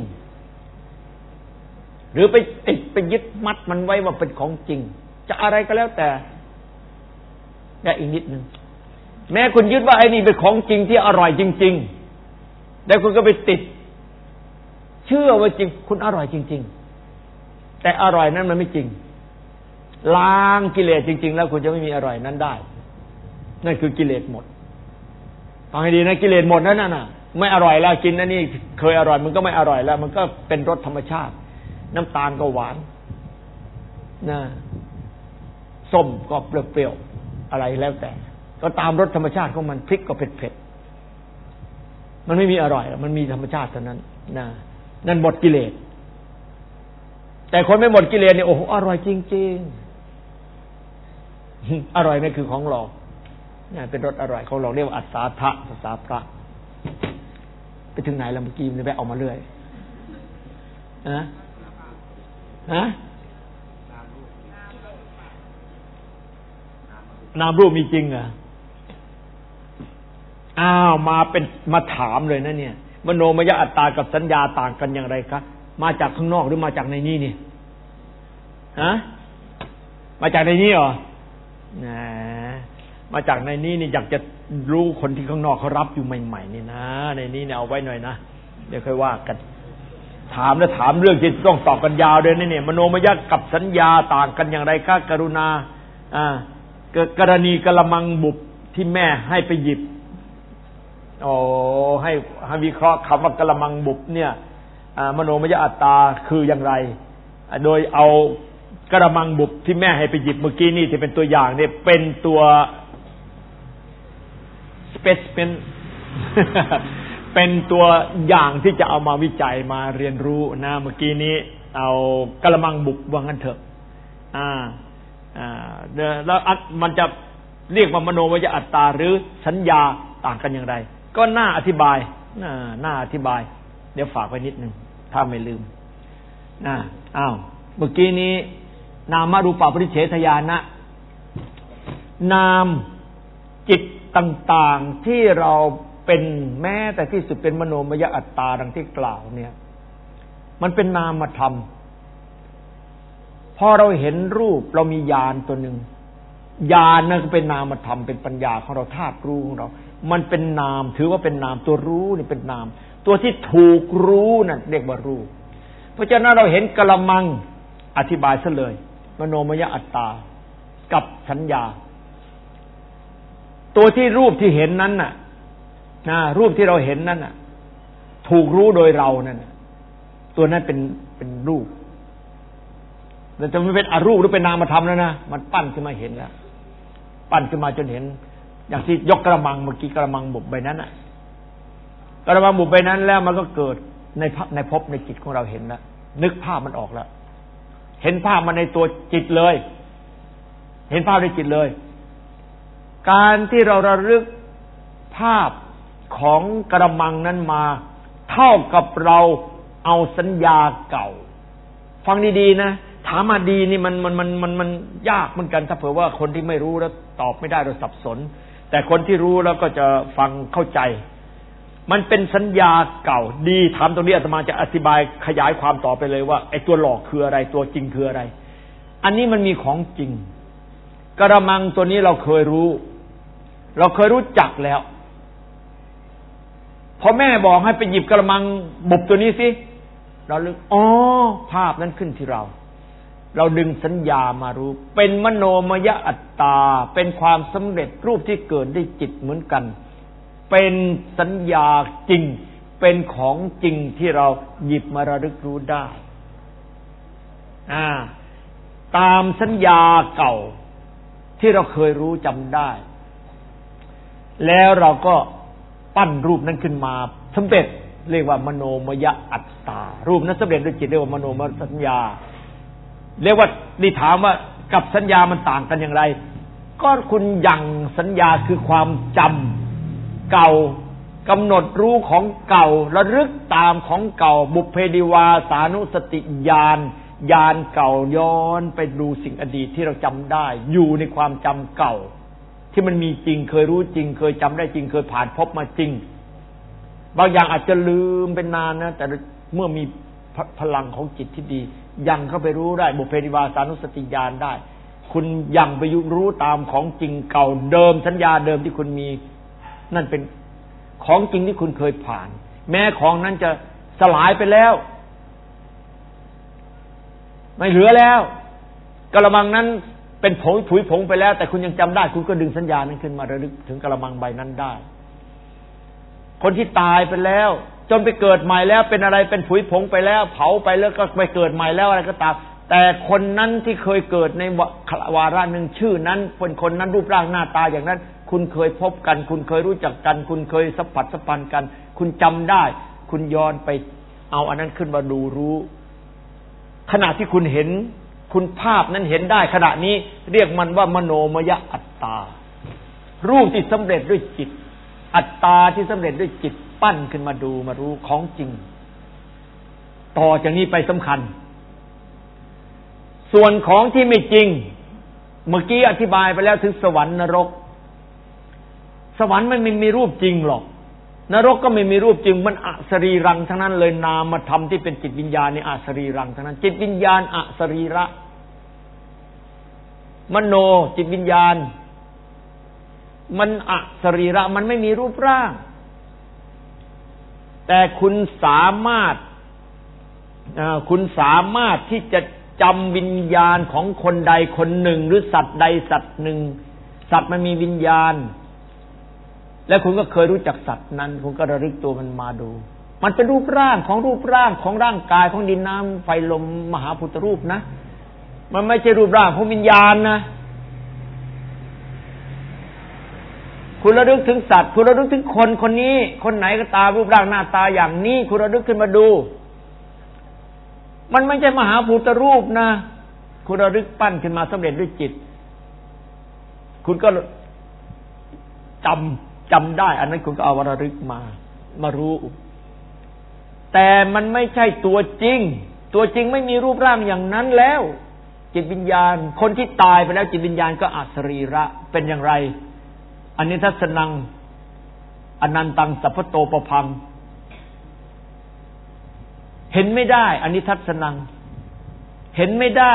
หรือไปติดไปยึดมัดมันไว้ว่าเป็นของจริงจะอะไรก็แล้วแต่ได้อีกนิดนึงแม้คุณยึดว่าไอ้นี่เป็นของจริงที่อร่อยจริงๆแล้วคุณก็ไปติดเชื่อว่าจริงคุณอร่อยจริงๆแต่อร่อยนั้นมันไม่จริงล้างกิเลสจริงๆแล้วคุณจะไม่มีอร่อยนั้นได้นั่นคือกิเลสหมดฟังให้ดีนะกิเลสหมดนั่นน่ะไม่อร่อยแล้วกินนั่นนี่เคยอร่อยมันก็ไม่อร่อยแล้วมันก็เป็นรสธรรมชาติน้ำตาลก็หวานนะส้มก็เปรี้ยวๆอะไรแล้วแต่ก็ตามรสธรรมชาติของมันพริกก็เผ็ดๆมันไม่มีอร่อยมันมีธรรมชาติเท่านั้นนะนั่นหมดกิเลสแต่คนไม่หมดกิเลสเนี่ยโอ้โหอร่อยจริงๆอร่อยนั่นคือของหลอกนี่เป็นรสอร่อยของหลอกเรียกว่าอัศสาทะภาษาพระไปถึงไหนแล้วเมื่อกี้มันไปเอามาเรื่อยฮะฮะนามรูปมีจริงเหรออ้าวมาเป็นมาถามเลยนะเนี่ยมโนมยอัตตากับสัญญาต่างกันอย่างไรครับมาจากข้างนอกหรือมาจากในนี้เนี่ยฮะมาจากในนี้เหรอนะมาจากในนี้นี่อยากจะรู้คนที่ข้างนอกเขารับอยู่ใหม่ๆนี่นะในนี้เนี่ยเอาไว้หน่อยนะเดี๋ยวค่อยว่ากันถามแล้วถามเรื่องที่ต้องตอบกันยาวเลยนี่เนี่ยมโนมยกับสัญญาต่างกันอย่างไรคะกรุณาอ่ากรณีกระมังบุบที่แม่ให้ไปหยิบโอ้ให้ให้วิเคราะห์คำว่ากระมังบุบเนี่ยมโนมยอัตตาคืออย่างไรโดยเอากระมังบุบที่แม่ให้ไปหยิบเมื่อกี้นี่ที่เป็นตัวอย่างเนี่ยเป็นตัวสเปซเป็น เป็นตัวอย่างที่จะเอามาวิจัยมาเรียนรู้นะเมื่อกี้นี้เอากระมังบุบว่างั้นเถอะอ่าอ่าแล้วมันจะเรียกว่ามโนมยอัตตาหรือสัญญาต่างกันอย่างไรก็น่าอธิบายน่าน่าอธิบายเดี๋ยวฝากไว้นิดนึงถ้าไม่ลืมนะอ้าวเมื่อกี้นี้นามรูปปริเฉทญาณะนามจิตต่างๆที่เราเป็นแม้แต่ที่สุดเป็นมโนมยอัตตาดังที่กล่าวเนี่ยมันเป็นนามธรรมพอเราเห็นรูปเรามีญาณตัวหนึ่งญาณนั่นก็เป็นนามธรรมเป็นปัญญาของเราธาตุรู้ของเรามันเป็นนามถือว่าเป็นนามตัวรู้นี่เป็นนามตัวที่ถูกรู้นั่นเรียกว่ารูปเพราะฉะนั้นเราเห็นกะละมังอธิบายซะเลยมโนมยอัตตากับสัญญาตัวที่รูปที่เห็นนั้นน่ะนะรูปที่เราเห็นนั้นน่ะถูกรู้โดยเรานั่นน่ะตัวนั้นเป็นเป็นรูปแต่จะไม่เป็นอรูปหรือเป็นนามธรรมแล้วนะมันปั้นขึ้นมาเห็นแล้วปั้นขึ้นมาจนเห็นอย่างที่ยกกระมังเมื่อกี้กระมังบุบใบนั้นน่ะกระมังบุบใบนั้นแล้วมันก็เกิดในในภพในจิตของเราเห็นแล้วนึกภาพมันออกแล้วเห็นภาพมันในตัวจิตเลยเห็นภาพในจิตเลยการที่เราระลึกภาพของกระมังนั้นมาเท่ากับเราเอาสัญญาเก่าฟังดีๆนะถามมาดีนี่มันมันมันมันมันยากเหมือนกันถ้าเผื่อว่าคนที่ไม่รู้แล้วตอบไม่ได้เราสับสนแต่คนที่รู้แล้วก็จะฟังเข้าใจมันเป็นสัญญาเก่าดีถามตรงนี้อาตมาจะอธิบายขยายความต่อไปเลยว่าไอ้ตัวหลอกคืออะไรตัวจริงคืออะไรอันนี้มันมีของจริงกระมังตัวนี้เราเคยรู้เราเคยรู้จักแล้วพอแม่บอกให้ไปหยิบกระมังบุบตัวนี้สิเราลึกอ๋อภาพนั้นขึ้นที่เราเราดึงสัญญามารู้เป็นมโนมยอัตตาเป็นความสำเร็จรูปที่เกิดได้จิตเหมือนกันเป็นสัญญาจริงเป็นของจริงที่เราหยิบมาระลึกรู้ได้อ่าตามสัญญาเก่าที่เราเคยรู้จำได้แล้วเราก็ปั้นรูปนั้นขึ้นมาสำเร็จเรียกว่ามโนมยอัตตารูปนั้นสำเร็จด้วยจิตเรียกว่ามโนมยสัญญาเรียกว่านี่ถามว่ากับสัญญามันต่างกันอย่างไรก็คุณยังสัญญาคือความจำเก่ากำหนดรู้ของเก่าระลึกตามของเก่าบุพเพดิวาสานุสติญาณญาณเก่าย้อนไปดูสิ่งอดีตที่เราจำได้อยู่ในความจำเก่าที่มันมีจริงเคยรู้จริงเคยจำได้จริงเคยผ่านพบมาจริงบางอย่างอาจจะลืมเป็นนานนะแต่เมื่อมีพลังของจิตที่ดียังเข้าไปรู้ได้บุพเพนิวาสานุสติญาณได้คุณยังไปรู้ตามของจริงเก่าเดิมสัญญาเดิมที่คุณมีนั่นเป็นของจริงที่คุณเคยผ่านแม้ของนั้นจะสลายไปแล้วไม่เหลือแล้วกระมังนั้นเป็นผงผุยผงไปแล้วแต่คุณยังจำได้คุณก็ดึงสัญญานั้นขึ้นมาระลึกถึงกระมังใบนั้นได้คนที่ตายไปแล้วจนไปเกิดใหม่แล้วเป็นอะไรเป็นผุยผงไปแล้วเผาไปแล้วก็ไปเกิดใหม่แล้วอะไรก็ตามแต่คนนั้นที่เคยเกิดในวาระหนึ่งชื่อนั้นคนคนนั้นรูปร่างหน้าตาอย่างนั้นคุณเคยพบกันคุณเคยรู้จักกันคุณเคยสัมผัสสัมพันธ์กันคุณจำได้คุณย้อนไปเอาอันนั้นขึ้นมาดูรู้ขณะที่คุณเห็นคุณภาพนั้นเห็นได้ขณะนี้เรียกมันว่ามโนมยอัตตารูปที่สำเร็จด้วยจิตอัตตาที่สำเร็จด้วยจิตปั้นขึ้นมาดูมารู้ของจริงต่อจากนี้ไปสำคัญส่วนของที่ไม่จริงเมื่อกี้อธิบายไปแล้วถึงสวรรค์นรกสวรรค์มันไม่มีรูปจริงหรอกนรกก็ไม่มีรูปจริงมันอสรีรังทั้งนั้นเลยนามธรรมที่เป็นจิตวิญญาณนี่อสรีรังทั้งนั้นจิตวิญญาณอสรีระมโนจิตวิญญาณมันอสรีระมันไม่มีรูปร่างแต่คุณสามารถคุณสามารถที่จะจำวิญญาณของคนใดคนหนึ่งหรือสัตว์ใดสัตว์หนึ่งสัตว์มันมีวิญญาณและคุณก็เคยรู้จักสัตว์นั้นคุณก็ระลึกตัวมันมาดูมันเป็นรูปร่างของรูปร่างของร่างกายของดินน้ำไฟลมมหาพุทธรูปนะมันไม่ใช่รูปร่างของวิญญาณนะคุณระลึกถึงสัตว์คุณระลึกถึงคนคนนี้คนไหนก็ตามรูปร่างหน้าตาอย่างนี้คุณระลึกขึ้นมาดูมันไม่ใช่มหาพุทธรูปนะคุณระลึกปั้นขึ้นมาสำเร็จด้วยจิตคุณก็จำจำได้อันนั้นคุณก็เอาระลึกมามารู้แต่มันไม่ใช่ตัวจริงตัวจริงไม่มีรูปร่างอย่างนั้นแล้วจิตวิญญาณคนที่ตายไปแล้วจิตวิญญาณก็อสรีระเป็นอย่างไรอันนี้ทัศนังอนันตังสัพพโตปพังเห็นไม่ได้อันนี้ทัศนังเห็นไม่ได้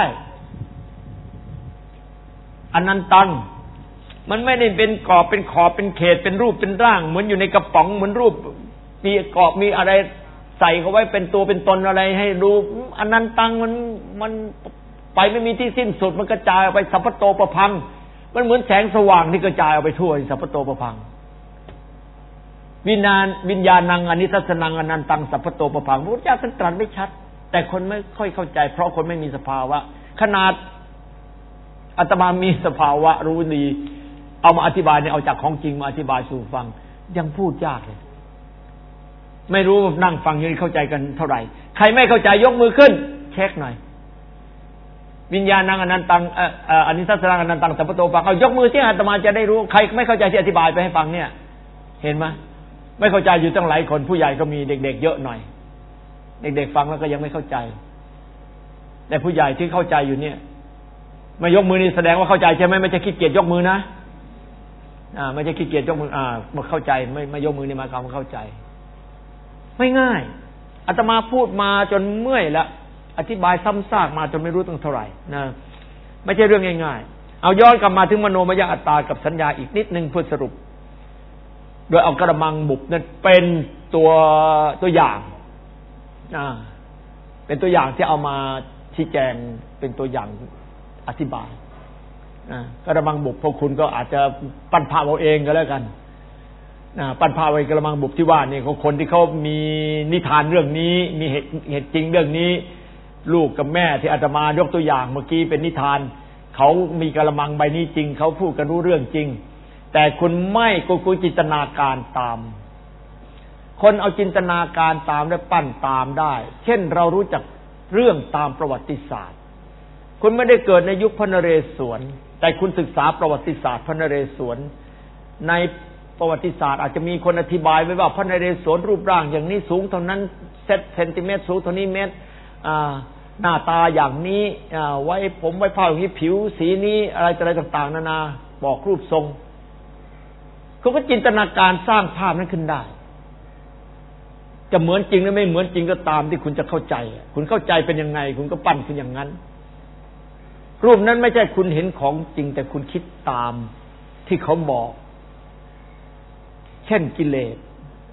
อนันตังมันไม่ได้เป็นกรอบเป็นขอบเป็นเขตเป็นรูปเป็นร่างเหมือนอยู่ในกระป๋องเหมือนรูปมีกรอบมีอะไรใส่เข้าไว้เป็นตัวเป็นตนอะไรให้ดูอนันตังมันมันไปไม่มีที่สิ้นสุดมันกระจายออกไปสัพพโตปพังมันเหมือนแสงสว่างที่กระจายออกไปทั่วสัพพโตปพังวิญญาณวิญญาณังอนิทัศนังอนันตังสัพพโตปพังพระพุทธเจ้าท่านตรัสไม่ชัดแต่คนไม่ค่อยเข้าใจเพราะคนไม่มีสภาวะขนาดอาตมามีสภาวะรู้ดีเอามาอธิบายเนี่ยเอาจากของจริงมาอธิบายสู่ฟังยังพูดยากเลยไม่รู้นั่งฟังยังเข้าใจกันเท่าไหร่ใครไม่เข้าใจยกมือขึ้นเช็คหน่อยวิญญาณังอนันตังเอ่ออนิทัศนังอนันตังสัพพโตปพังเอายกมือที่อาตมาจะได้รู้ใครไม่เข้าใจที่อธิบายไปให้ฟังเนี่ยเห็นไหมไม่เข้าใจอยู่ตั้งหลายคนผู้ใหญ่ก็มีเด็กๆเยอะหน่อยเด็กๆฟังแล้วก็ยังไม่เข้าใจแต่ผู้ใหญ่ที่เข้าใจอยู่เนี่ยไม่ยกมือนี่แสดงว่าเข้าใจใช่ไหมไม่ใช่ขี้เกียจยกมือนะอ่าไม่ใช่ขี้เกียจยกมืออ่ามาเข้าใจไม่ไม่ยกมือนี่มาคำเข้าใจไม่ง่ายอาตมาพูดมาจนเมื่อยแล้วอธิบายซ้ำซากมาจนไม่รู้ตั้งเท่าไหร่นะไม่ใช่เรื่องง่ายๆเอาย้อนกลับมาถึงมโนมยอัตตากับสัญญาอีกนิดนึงเพื่อสรุปโดยเอากระมังบุบนั้นเป็นตัวตัวอย่างอ่าเป็นตัวอย่างที่เอามาชี้แจงเป็นตัวอย่างอธิบายอ่ากระมังบุบพวกคุณก็อาจจะปั้นภาพเอาเองก็แล้วกันอ่าปั้นภาพไว้กระมังบุบที่ว่านี่ของคนที่เขามีนิทานเรื่องนี้มีเหตุเหตุจริงเรื่องนี้ลูกกับแม่ที่อาตมายกตัวอย่างเมื่อกี้เป็นนิทานเขามีกระมังใบนี้จริงเขาพูดกันรู้เรื่องจริงแต่คุณไม่คุณจินตนาการตามคนเอาจินตนาการตามและปั้นตามได้เช่นเรารู้จักเรื่องตามประวัติศาสตร์คุณไม่ได้เกิดในยุคพระนเรศวรแต่คุณศึกษาประวัติศาสตร์พระนเรศวรในประวัติศาสตร์อาจจะมีคนอธิบายไว้ว่าพระนเรศวรรูปร่างอย่างนี้สูงเท่านั้นเซนติเมตรสูงเท่านี้เมตรหน้าตาอย่างนี้ไว้ผมไว้ผ้าอย่างนี้ผิวสีนี้อะไรอะไรต่างๆนานาบอกรูปทรงเขาก็จินตนาการสร้างภาพนั้นขึ้นได้จะเหมือนจริงหรือไม่เหมือนจริงก็ตามที่คุณจะเข้าใจคุณเข้าใจเป็นยังไงคุณก็ปั้นคุณอย่างนั้นรูปนั้นไม่ใช่คุณเห็นของจริงแต่คุณคิดตามที่เขาบอกเช่นกิเลส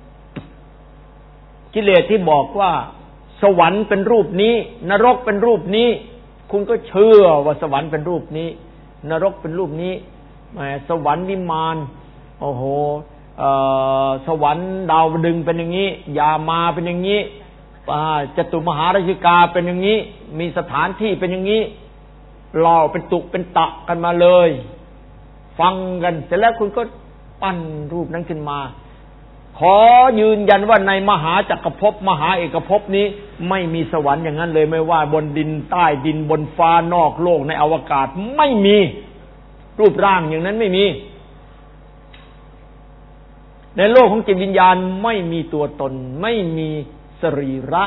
กิเลสที่บอกว่าสวรรค์เป็นรูปนี้นรกเป็นรูปนี้คุณก็เชื่อว่าสวรรค์เป็นรูปนี้นรกเป็นรูปนี้แหมสวรรค์วิมานโอ้โหสวรรค์ดาวดึงเป็นอย่างนี้ยามาเป็นอย่างนี้จตุมหาราชิกาเป็นอย่างนี้มีสถานที่เป็นอย่างนี้เล่าเป็นตุเป็นตะกันมาเลยฟังกันเสร็จแล้วคุณก็ปั้นรูปนั้นขึ้นมาขอยืนยันว่าในมหาจักรภพมหาเอกภพนี้ไม่มีสวรรค์อย่างนั้นเลยไม่ว่าบนดินใต้ดินบนฟ้านอกโลกในอวกาศไม่มีรูปร่างอย่างนั้นไม่มีในโลกของจิตวิญญาณไม่มีตัวตนไม่มีสรีระ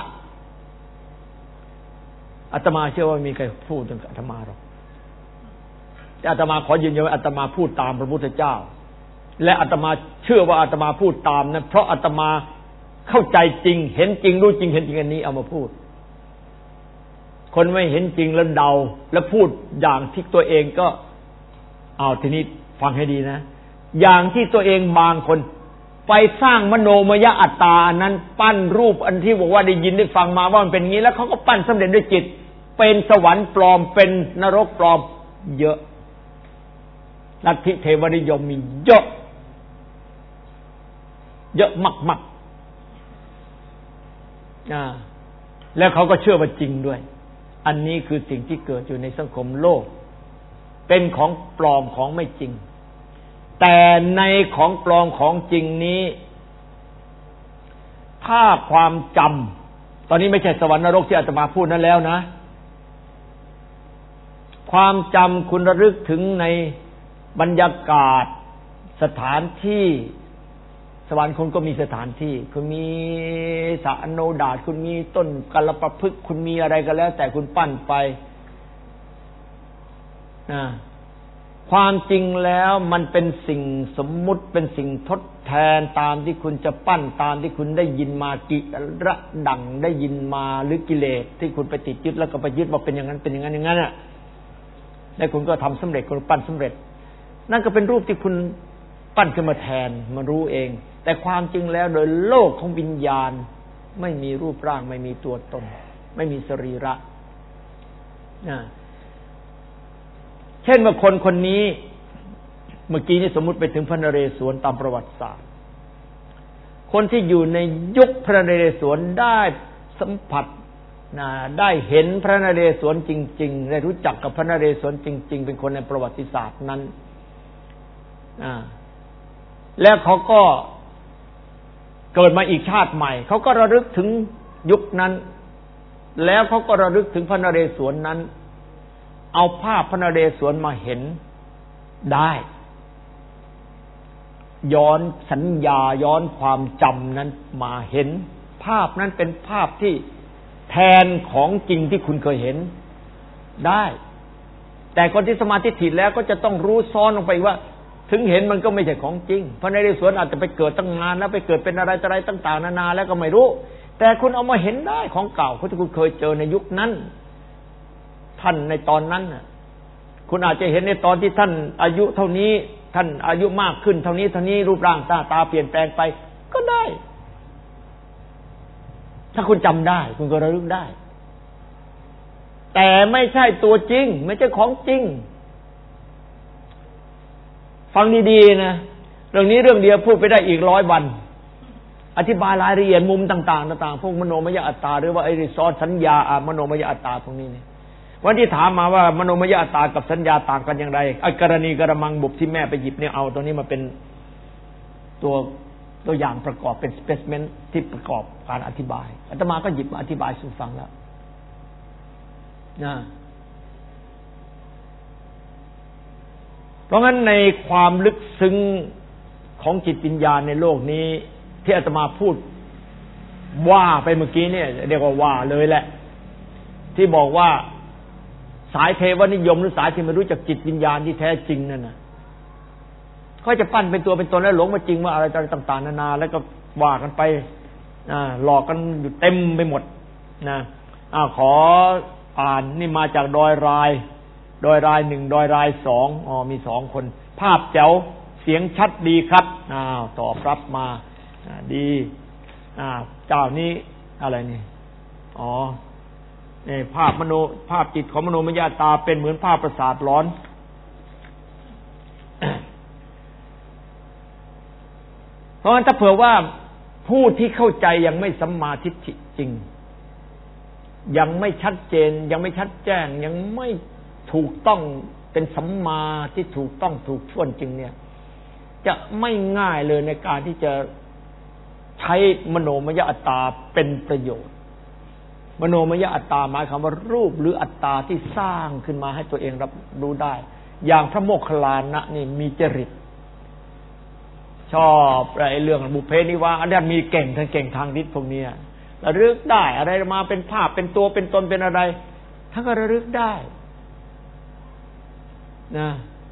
อาตมาเชื่อว่ามีใครพูดถึงอาตมาหรอกแต่อาตมาขอยืนยันว่าอาตมาพูดตามพระพุทธเจ้าและอาตมาเชื่อว่าอาตมาพูดตามนั้นเพราะอาตมาเข้าใจจริงเห็นจริงรู้จริงเห็นจริงอันนี้เอามาพูดคนไม่เห็นจริงแล้วเดาแล้วพูดอย่างที่ตัวเองก็เอาทีนี้ฟังให้ดีนะอย่างที่ตัวเองบางคนไปสร้างมโนมยอัตตานั้นปั้นรูปอันที่บอกว่าได้ยินได้ฟังมาว่ามันเป็นอย่างนี้แล้วเขาก็ปั้นสำเร็จด้วยจิตเป็นสวรรค์ปลอมเป็นนรกปลอมเยอะลัทธิเทวนิยมมีเยอะเยอะมากๆอ่าแล้วเขาก็เชื่อว่าจริงด้วยอันนี้คือสิ่งที่เกิดอยู่ในสังคมโลกเป็นของปลอมของไม่จริงแต่ในของปลอมของจริงนี้ถ้าความจำตอนนี้ไม่ใช่สวรรค์นรกที่อาตมาพูดนั้นแล้วนะความจำคุณระลึกถึงในบรรยากาศสถานที่สวรรค์คุณก็มีสถานที่คุณมีสระอโนดาตคุณมีต้นกัลปะพฤกษ์คุณมีอะไรก็แล้วแต่คุณปั้นไปนะความจริงแล้วมันเป็นสิ่งสมมุติเป็นสิ่งทดแทนตามที่คุณจะปั้นตามที่คุณได้ยินมากิระดังได้ยินมาหรือกิเลสที่คุณไปติดยึดแล้วก็ไปยึดว่าเป็นอย่างนั้นเป็นอย่างนั้นอย่างนั้นน่ะแล้วคุณก็ทำสำเร็จคุณปั้นสำเร็จนั่นก็เป็นรูปที่คุณปั้นขึ้นมาแทนมารู้เองแต่ความจริงแล้วโดยโลกของวิญญาณไม่มีรูปร่างไม่มีตัวตนไม่มีสรีระนะเช่นว่าคนคนนี้เมื่อกี้นี่สมมุติไปถึงพระนเรศวรตามประวัติศาสตร์คนที่อยู่ในยุคพระนเรศวรได้สัมผัสนะได้เห็นพระนเรศวรจริงๆได้รู้จักกับพระนเรศวรจริงๆเป็นคนในประวัติศาสตร์นั้นอ่าแล้วเขาก็เกิดมาอีกชาติใหม่เขาก็ระลึกถึงยุคนั้นแล้วเขาก็ระลึกถึงพระนเรศวรนั้นเอาภาพพระนเรศวรมาเห็นได้ย้อนสัญญาย้อนความจำนั้นมาเห็นภาพนั้นเป็นภาพที่แทนของจริงที่คุณเคยเห็นได้แต่คนที่สมาธิถิแล้วก็จะต้องรู้ซ้อนลงไปว่าถึงเห็นมันก็ไม่ใช่ของจริงพระนเรศวรอาจจะไปเกิดตั้งนานแล้วไปเกิดเป็นอะไรอะไรต่างๆนานาแล้วก็ไม่รู้แต่คุณเอามาเห็นได้ของเก่าที่คุณเคยเจอในยุคนั้นท่านในตอนนั้นน่ะคุณอาจจะเห็นในตอนที่ท่านอายุเท่านี้ท่านอายุมากขึ้นเท่านี้เท่านี้รูปร่างหน้าตาเปลี่ยนแปลงไปก็ได้ถ้าคุณจำได้คุณก็ระลึกได้แต่ไม่ใช่ตัวจริงไม่ใช่ของจริงฟังดีๆนะเรื่องนี้เรื่องเดียวพูดไปได้อีกร้อยวันอธิบายรายละเอียดมุมต่างๆต่างๆพวกมโนมยอัตตาหรือว่าไอ้ซ้อนสัญญามโนมยอัตตาพวกนี้เนี่ยวันที่ถามมาว่ามโนมยอัตตากับสัญญาต่างกันอย่างไรไอ้กรณีกระมังบุบที่แม่ไปหยิบเนี่ยเอาตัวนี้มาเป็นตัวตัวอย่างประกอบเป็นสเปซเมนต์ที่ประกอบการอธิบายอาตมาก็หยิบมาอธิบายสู่ฟังแล้วนะเพราะงั้นในความลึกซึ้งของจิตวิญญาณในโลกนี้ที่อาตมาพูดว่าไปเมื่อกี้เนี่ยเรียกว่าว่าเลยแหละที่บอกว่าสายเทวนิยมหรือสายที่ไม่รู้จักจิตวิญญาณที่แท้จริงนั่นน่ะเขาจะปั้นเป็นตัวเป็นตนแล้วหลงมาจริงว่าอะไรต่างๆนานาแล้วก็ว่ากันไปหลอกกันอยู่เต็มไปหมดนะอ่าขออ่านนี่มาจากดอยรายดอยรายหนึ่งดอยรายสองอ๋อมีสองคนภาพแจ๋วเสียงชัดดีครับอ้าวตอบรับมาดีอ่าเจ้านี้อะไรนี่อ๋อนี่ภาพมโนภาพจิตของมโนมยตาเป็นเหมือนภาพประสาทร้อน เพราะฉะนั้นถ้าเผื่อว่าผู้ที่เข้าใจยังไม่สัมมาทิฏฐิจริงยังไม่ชัดเจนยังไม่ชัดแจ้งยังไม่ถูกต้องเป็นสัมมาที่ถูกต้องถูกถ้วนจริงเนี่ยจะไม่ง่ายเลยในการที่จะใช้มโนมยอัตตาเป็นประโยชน์มโนมยอัตตาหมายความว่ารูปหรืออัตตาที่สร้างขึ้นมาให้ตัวเองรับรู้ได้อย่างพระโมคคัลลานะนี่มีจริตชอบไอ้เรื่องบุพเพนิวาสอันนั้นมีเก่งทางเก่งทางฤทธิ์พวกนี้ระลึกได้อะไรมาเป็นภาพเป็นตัวเป็นตนเป็นอะไรท่านก็ระลึกได้นะ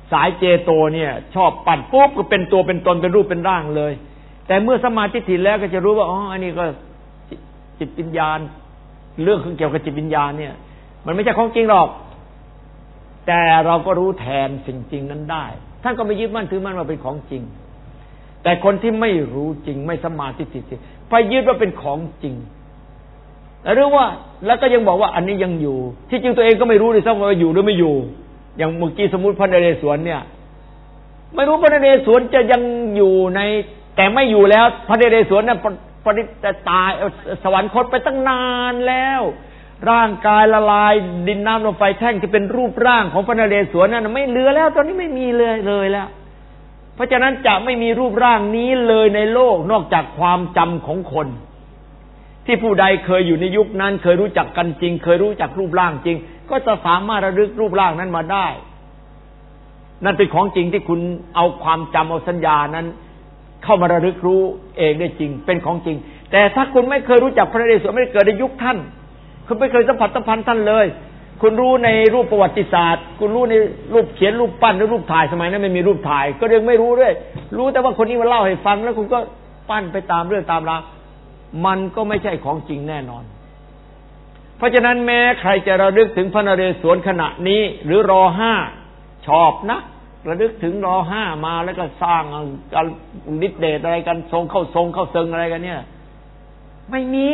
สายเจโตเนี่ยชอบปั่นปุ๊บก็เป็นตัวเป็นตนเป็นรูปเป็นร่างเลยแต่เมื่อสมาธิถี่แล้วก็จะรู้ว่าอ๋ออันนี้ก็จิตวิญญาณเรื่องเกี่ยวกับจิตวิญญาณเนี่ยมันไม่ใช่ของจริงหรอกแต่เราก็รู้แทนสิ่งจริงนั้นได้ท่านก็ไม่ยึดมั่นถือมั่นว่าเป็นของจริงแต่คนที่ไม่รู้จริงไม่สมาธิถี่ไปยึดว่าเป็นของจริงหรือว่าแล้วก็ยังบอกว่าอันนี้ยังอยู่ที่จริงตัวเองก็ไม่รู้เลยซ้ำว่าอยู่หรือไม่อยู่อย่างเมื่อกี้สมมุติพระนเรศวรเนี่ยไม่รู้พระนเรศวรจะยังอยู่ในแต่ไม่อยู่แล้วพระนเรศวรเนี่ยปริตายสวรรคตไปตั้งนานแล้วร่างกายละลายดินน้ำลมไฟแท่งที่เป็นรูปร่างของพระนเรศวรนั้นไม่เหลือแล้วตอนนี้ไม่มีเลยเลยแล้วเพราะฉะนั้นจะไม่มีรูปร่างนี้เลยในโลกนอกจากความจำของคนที่ผู้ใดเคยอยู่ในยุคนั้นเคยรู้จักกันจริงเคยรู้จักรูปร่างจริงก็จะสามารถระลึกรูปร่างนั้นมาได้นั่นเป็นของจริงที่คุณเอาความจำเอาสัญญานั้นเข้ามาระลึกรู้เองได้จริงเป็นของจริงแต่ถ้าคุณไม่เคยรู้จักพระนเรศวรไม่ได้เกิดในยุคท่านคุณไม่เคยสัมผัสสัมพันธ์ท่านเลยคุณรู้ในรูปประวัติศาสตร์คุณรู้ในรูปเขียนรูปปั้นหรือรูปถ่ายสมัยนั้นไม่มีรูปถ่ายก็ยังไม่รู้ด้วยรู้แต่ว่าคนนี้มาเล่าให้ฟังแล้วคุณก็ปั้นไปตามเรื่องตามราวมันก็ไม่ใช่ของจริงแน่นอนเพราะฉะนั้นแม้ใครจะระลึกถึงพระนเรศวรขณะนี้หรือรอห้าชอบนะระลึกถึงรอห้ามาแล้วก็สร้างการฤทธิเดชอะไรกันทรงเข้าทรงเข้าเซิงอะไรกันเนี่ยไม่มี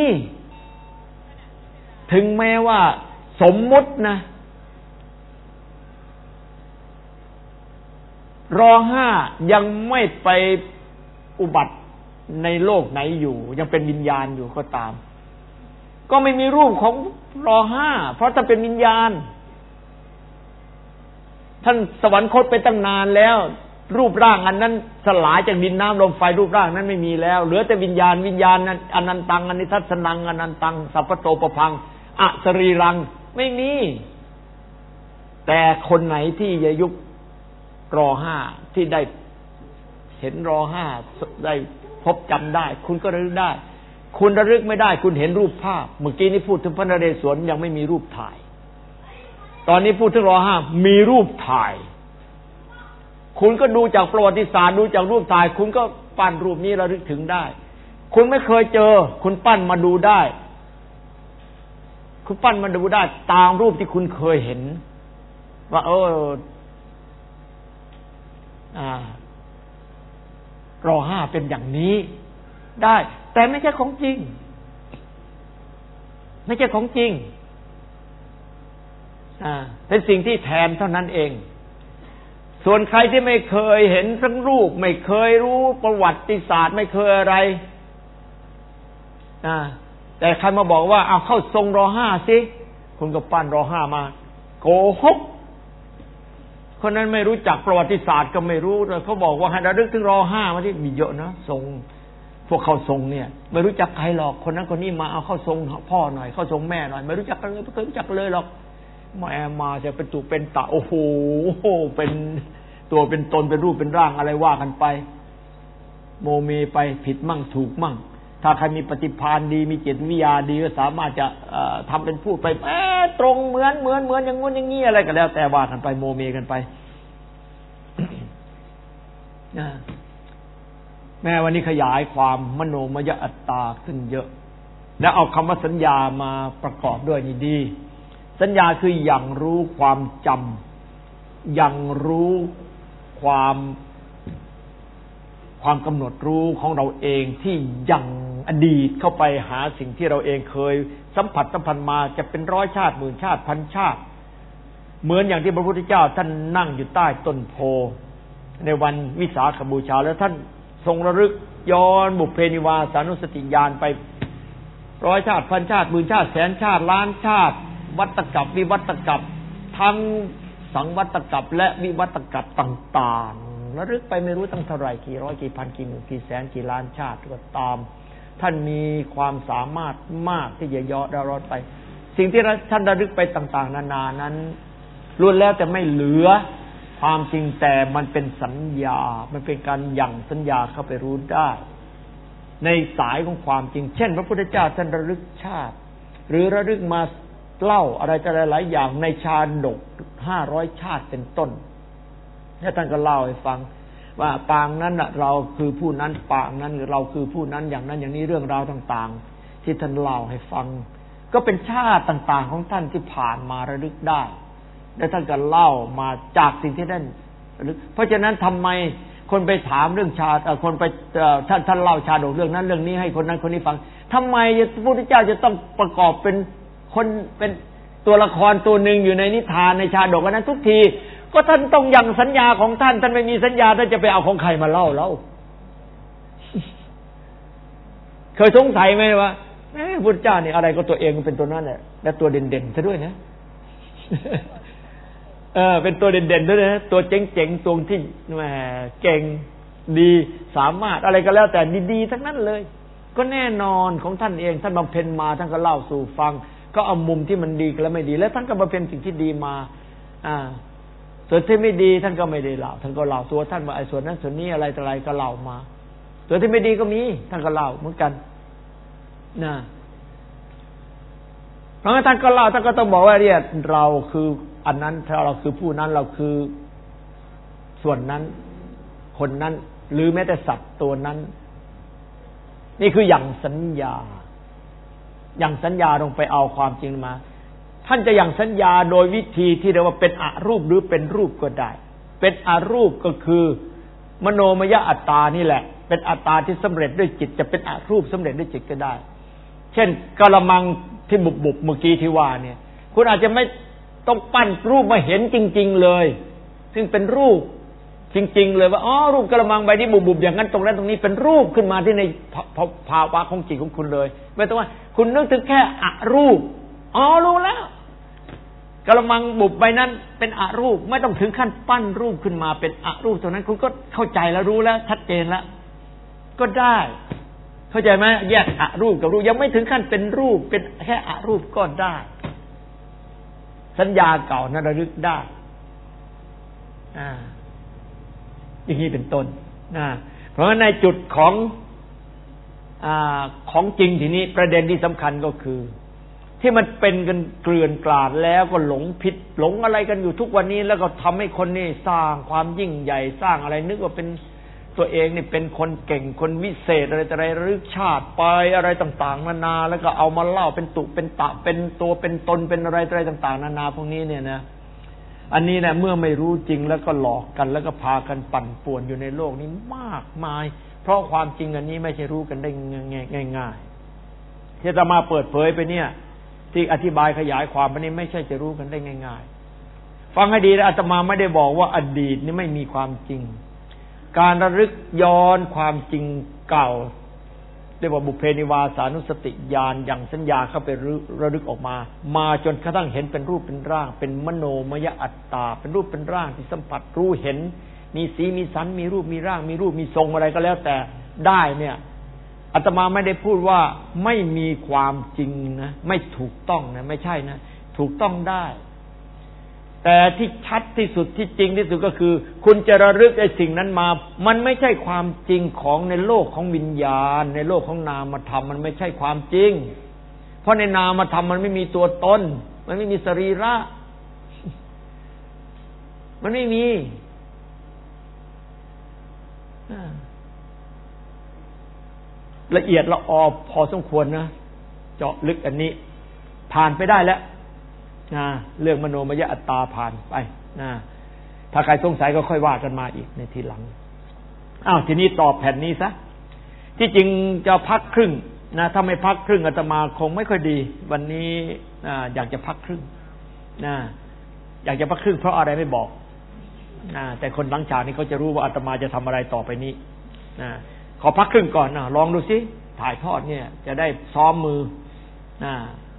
ถึงแม้ว่าสมมุตินะรอห้ายังไม่ไปอุบัติในโลกไหนอยู่ยังเป็นวิญญาณอยู่ก็ตามก็ไม่มีรูปของรอห้าเพราะถ้าเป็นวิญญาณท่านสวรรคตไปตั้งนานแล้วรูปร่างอันนั้นสลายจากดินน้ำลมไฟรูปร่างนั้นไม่มีแล้วเหลือแต่วิญญาณวิญญาณนั้นอนันตังอนิทัศนังอนันตังสัพพโตปพังอสรีรังไม่มีแต่คนไหนที่จะยุครอห้าที่ได้เห็นรอห้าได้พบจำได้คุณก็ระลึกได้คุณระลึกไม่ได้คุณเห็นรูปภาพเมื่อกี้นี้พูดถึงพระนเรศวรยังไม่มีรูปถ่ายตอนนี้พูดถึงรอห้ามีรูปถ่ายคุณก็ดูจากประวัติศาสตร์ดูจากรูปถ่ายคุณก็ปั้นรูปนี้ระลึกถึงได้คุณไม่เคยเจอคุณปั้นมาดูได้คุณปั้นมาดูได้ตามรูปที่คุณเคยเห็นว่าเอออ่ารอห้าเป็นอย่างนี้ได้แต่ไม่ใช่ของจริงไม่ใช่ของจริงอ่าเป็นสิ่งที่แทนเท่านั้นเองส่วนใครที่ไม่เคยเห็นสักรูปไม่เคยรู้ประวัติศาสตร์ไม่เคยอะไรอ่าแต่ใครมาบอกว่าเอาเข้าทรงรอห้าสิคุณก็ปั้นรอห้ามาโกหกคนนั้นไม่รู้จักประวัติศาสตร์ก็ไม่รู้เลยเขาบอกว่าให้ระลึกถึงรอห้ามาที่มีเยอะนะทรงพวกเข้าทรงเนี่ยไม่รู้จักใครหรอกคนนั้นคนนี้มาเอาเข้าทรงพ่อหน่อยเข้าทรงแม่หน่อยไม่รู้จักกันเลยไม่เคยรู้จักเลยหรอกแม่มาจะเป็นตุเป็นตะโอ้โหเป็นตัวเป็นตนเป็นรูปเป็นร่างอะไรว่ากันไปโมเมไปผิดมั่งถูกมั่งถ้าใครมีปฏิภาณดีมีจิตวิทยาดีก็สามารถจะทำเป็นพูดไปเอ๊ะตรงเหมือนเหมือนเหมือนอย่างงู้นอย่างงี้อะไรก็แล้วแต่ว่ากันไปโมเมกันไป แม้วันนี้ขยายความมโนมยอัตตาขึ้นเยอะแล้วเอาคำว่าสัญญามาประกอบด้วยนี่ดีสัญญาคืออย่างรู้ความจำอย่างรู้ความความกำหนดรู้ของเราเองที่ยังอดีตเข้าไปหาสิ่งที่เราเองเคยสัมผัสสัมพันธ์มาจะเป็นร้อยชาติหมื่นชาติพันชาติเหมือนอย่างที่พระพุทธเจ้าท่านนั่งอยู่ใต้ต้นโพในวันวิสาขบูชาแล้วท่านทรงระลึกย้อนบุพเพนิวาสานุสติญาณไปร้อยชาติพันชาติหมื่นชาติแสนชาติล้านชาติวัฏกัปวิวัฏกัปทั้งสังวัฏกัปและวิวัฏกัปต่างๆระลึกไปไม่รู้ตั้งเท่าไหร่กี่ร้อยกี่พันกี่หมื่นกี่แสนกี่ล้านชาติก็ตามท่านมีความสามารถมากที่จะย่อระลดไปสิ่งที่ท่านระลึกไปต่างๆนานานั้นล้วนแล้วแต่ไม่เหลือความจริงแต่มันเป็นสัญญามันเป็นการยั่งสัญญาเข้าไปรู้ได้ในสายของความจริงเช่นพระพุทธเจ้าท่านระลึกชาติหรือระลึกมาเล่าอะไรจะหลายๆอย่างในชาดกห้าร้อยชาติเป็นต้นในแล้วท่านก็เล่าให้ฟังว่าปางนั้นเราคือผู้นั้นปางนั้นเราคือผู้นั้นอย่างนั้นอย่างนี้เรื่องราวต่างๆที่ท่านเล่าให้ฟังก็เป็นชาติต่างๆของท่านที่ผ่านมาระลึกได้และท่านก็เล่ามาจากสิ่งที่ท่านระลึกเพราะฉะนั้นทำไมคนไปถามเรื่องชาติคนไปท่านท่านเล่าชาดกเรื่องนั้นเรื่องนี้ให้คนนั้นคนนี้ฟังทำไมพระพุทธเจ้าจะต้องประกอบเป็นคนเป็นตัวละครตัวหนึ่งอยู่ในนิทานในชาดกนั้นทุกทีก็ท่านต้องยังสัญญาของท่านท่านไม่มีสัญญาท่านจะไปเอาของใครมาเล่าแล้ว เคยสงสัยไหมว่าพระพุทธเจ้านี่อะไรก็ตัวเองเป็นตัวนั้นแหละและตัวเด่นๆซะด้วยนะ เออเป็นตัวเด่นๆด้วยนะตัวเจ๋งๆตัวที่แหมเก่งดีสามารถอะไรก็แล้วแต่ดีๆทั้งนั้นเลยก็แน่นอนของท่านเองท่านบำเพ็ญมาท่านก็เล่าสู่ฟังก็เอามุมที่มันดีและไม่ดีแล้วท่านก็บำเพ็ญสิ่งที่ดีมาอ่าส่วนที่ไม่ดีท่านก็ไม่ได้เล่าท่านก็เล่าตัวท่านว่าไอ้ส่วนนั้นส่วนนี้อะไรต่ออะไรก็เล่ามาส่วนที่ไม่ดีก็มีท่านก็เล่าเหมือนกันนะเพราะงั้นท่านก็เล่าท่านก็ต้องบอกว่าเนี่ยเราคืออันนั้นเราคือผู้นั้นเราคือส่วนนั้นคนนั้นหรือแม้แต่สัตว์ตัวนั้นนี่คืออย่างสัญญาอย่างสัญญาลงไปเอาความจริงมาท่านจะอย่างสัญญาโดยวิธีที่เรียกว่าเป็นอรูปหรือเป็นรูปก็ได้เป็นอรูปก็คือมโนมยอัตตานี่แหละเป็นอัตตาที่สำเร็จด้วยจิตจะเป็นอรูปสำเร็จด้วยจิตก็ได้เช่นกะละมังที่บุบบุบเมื่อกี้ที่ว่าเนี่ยคุณอาจจะไม่ต้องปั้นรูปมาเห็นจริงๆเลยซึ่งเป็นรูปจริงๆเลยว่าอ๋อรูปกะละมังใบนี้บุบบุบอย่างนั้นตรงนั้นตรงนี้เป็นรูปขึ้นมาที่ในภาวะของจิตของคุณเลยไม่ต้องว่าคุณนึกถึงแค่อรูปอ๋อรู้แล้วกะละมังบุบใบนั้นเป็นอรูปไม่ต้องถึงขั้นปั้นรูปขึ้นมาเป็นอรูปตรงนั้นคุณก็เข้าใจแล้วรู้แล้วชัดเจนแล้วก็ได้เข้าใจไหมแยกอรูปกับรูปยังไม่ถึงขั้นเป็นรูปเป็นแค่อรูปก็ได้สัญญาเก่านั้นระลึกได้อ่าอย่างนี้เป็นต้นนะเพราะฉะนั้นในจุดของอ่าของจริงทีนี้ประเด็นที่สำคัญก็คือที่มันเป็นกันเกลื่อนกลาดแล้วก็หลงผิดหลงอะไรกันอยู่ทุกวันนี้แล้วก็ทำให้คนนี่สร้างความยิ่งใหญ่สร้างอะไรนึกว่าเป็นตัวเองนี่เป็นคนเก่งคนวิเศษอะไรอะไรระลึกชาติไปอะไรต่างๆนานาแล้วก็เอามาเล่าเป็นตุเป็นตะเป็นตัวเป็นตนเป็นอะไรอะไรต่างๆนานาพวกนี้เนี่ยนะอันนี้นะเมื่อไม่รู้จริงแล้วก็หลอกกันแล้วก็พากันปั่นป่วนอยู่ในโลกนี้มากมายเพราะความจริงอันนี้ไม่ใช่รู้กันได้ง่ายๆที่จะมาเปิดเผยไปเนี่ยที่อธิบายขยายความอันนี้ไม่ใช่จะรู้กันได้ง่ายๆฟังให้ดีนะอาตมาไม่ได้บอกว่าอดีตนี่ไม่มีความจริงการระลึกย้อนความจริงเก่าเรียกว่าบุพเพนิวาสานุสติญาณอย่างสัญญาเข้าไประลึกออกมามาจนกระทั่งเห็นเป็นรูปเป็นร่างเป็นมโนมยอัตตาเป็นรูปเป็นร่างที่สัมผัสรู้เห็นมีสีมีสันมีรูปมีร่างมีรูปมีทรงอะไรก็แล้วแต่ได้เนี่ยอาตมาไม่ได้พูดว่าไม่มีความจริงนะไม่ถูกต้องนะไม่ใช่นะถูกต้องได้แต่ที่ชัดที่สุดที่จริงที่สุดก็คือคุณจะระลึกไอ้สิ่งนั้นมามันไม่ใช่ความจริงของในโลกของวิญญาณในโลกของนามธรรมมันไม่ใช่ความจริงเพราะในนามธรรมมันไม่มีตัวตนมันไม่มีสรีระมันไม่มีละเอียดละออพอสมควรนะเจาะลึกอันนี้ผ่านไปได้แล้วนะเรื่องมโนมยอัตตาผ่านไปนะถ้าใครสงสัยก็ค่อยว่ากันมาอีกในทีหลังอ้าวทีนี้ตอบแผ่นนี้ซะที่จริงจะพักครึ่งนะถ้าไม่พักครึ่งอาตมาคงไม่ค่อยดีวันนี้อยากจะพักครึ่งนะอยากจะพักครึ่งเพราะอะไรไม่บอกนะแต่คนหลังฉากนี้เขาจะรู้ว่าอาตมาจะทำอะไรต่อไปนี้นะขอพักครึ่งก่อนนะลองดูสิถ่ายทอดเนี่ยจะได้ซ้อมมือนะ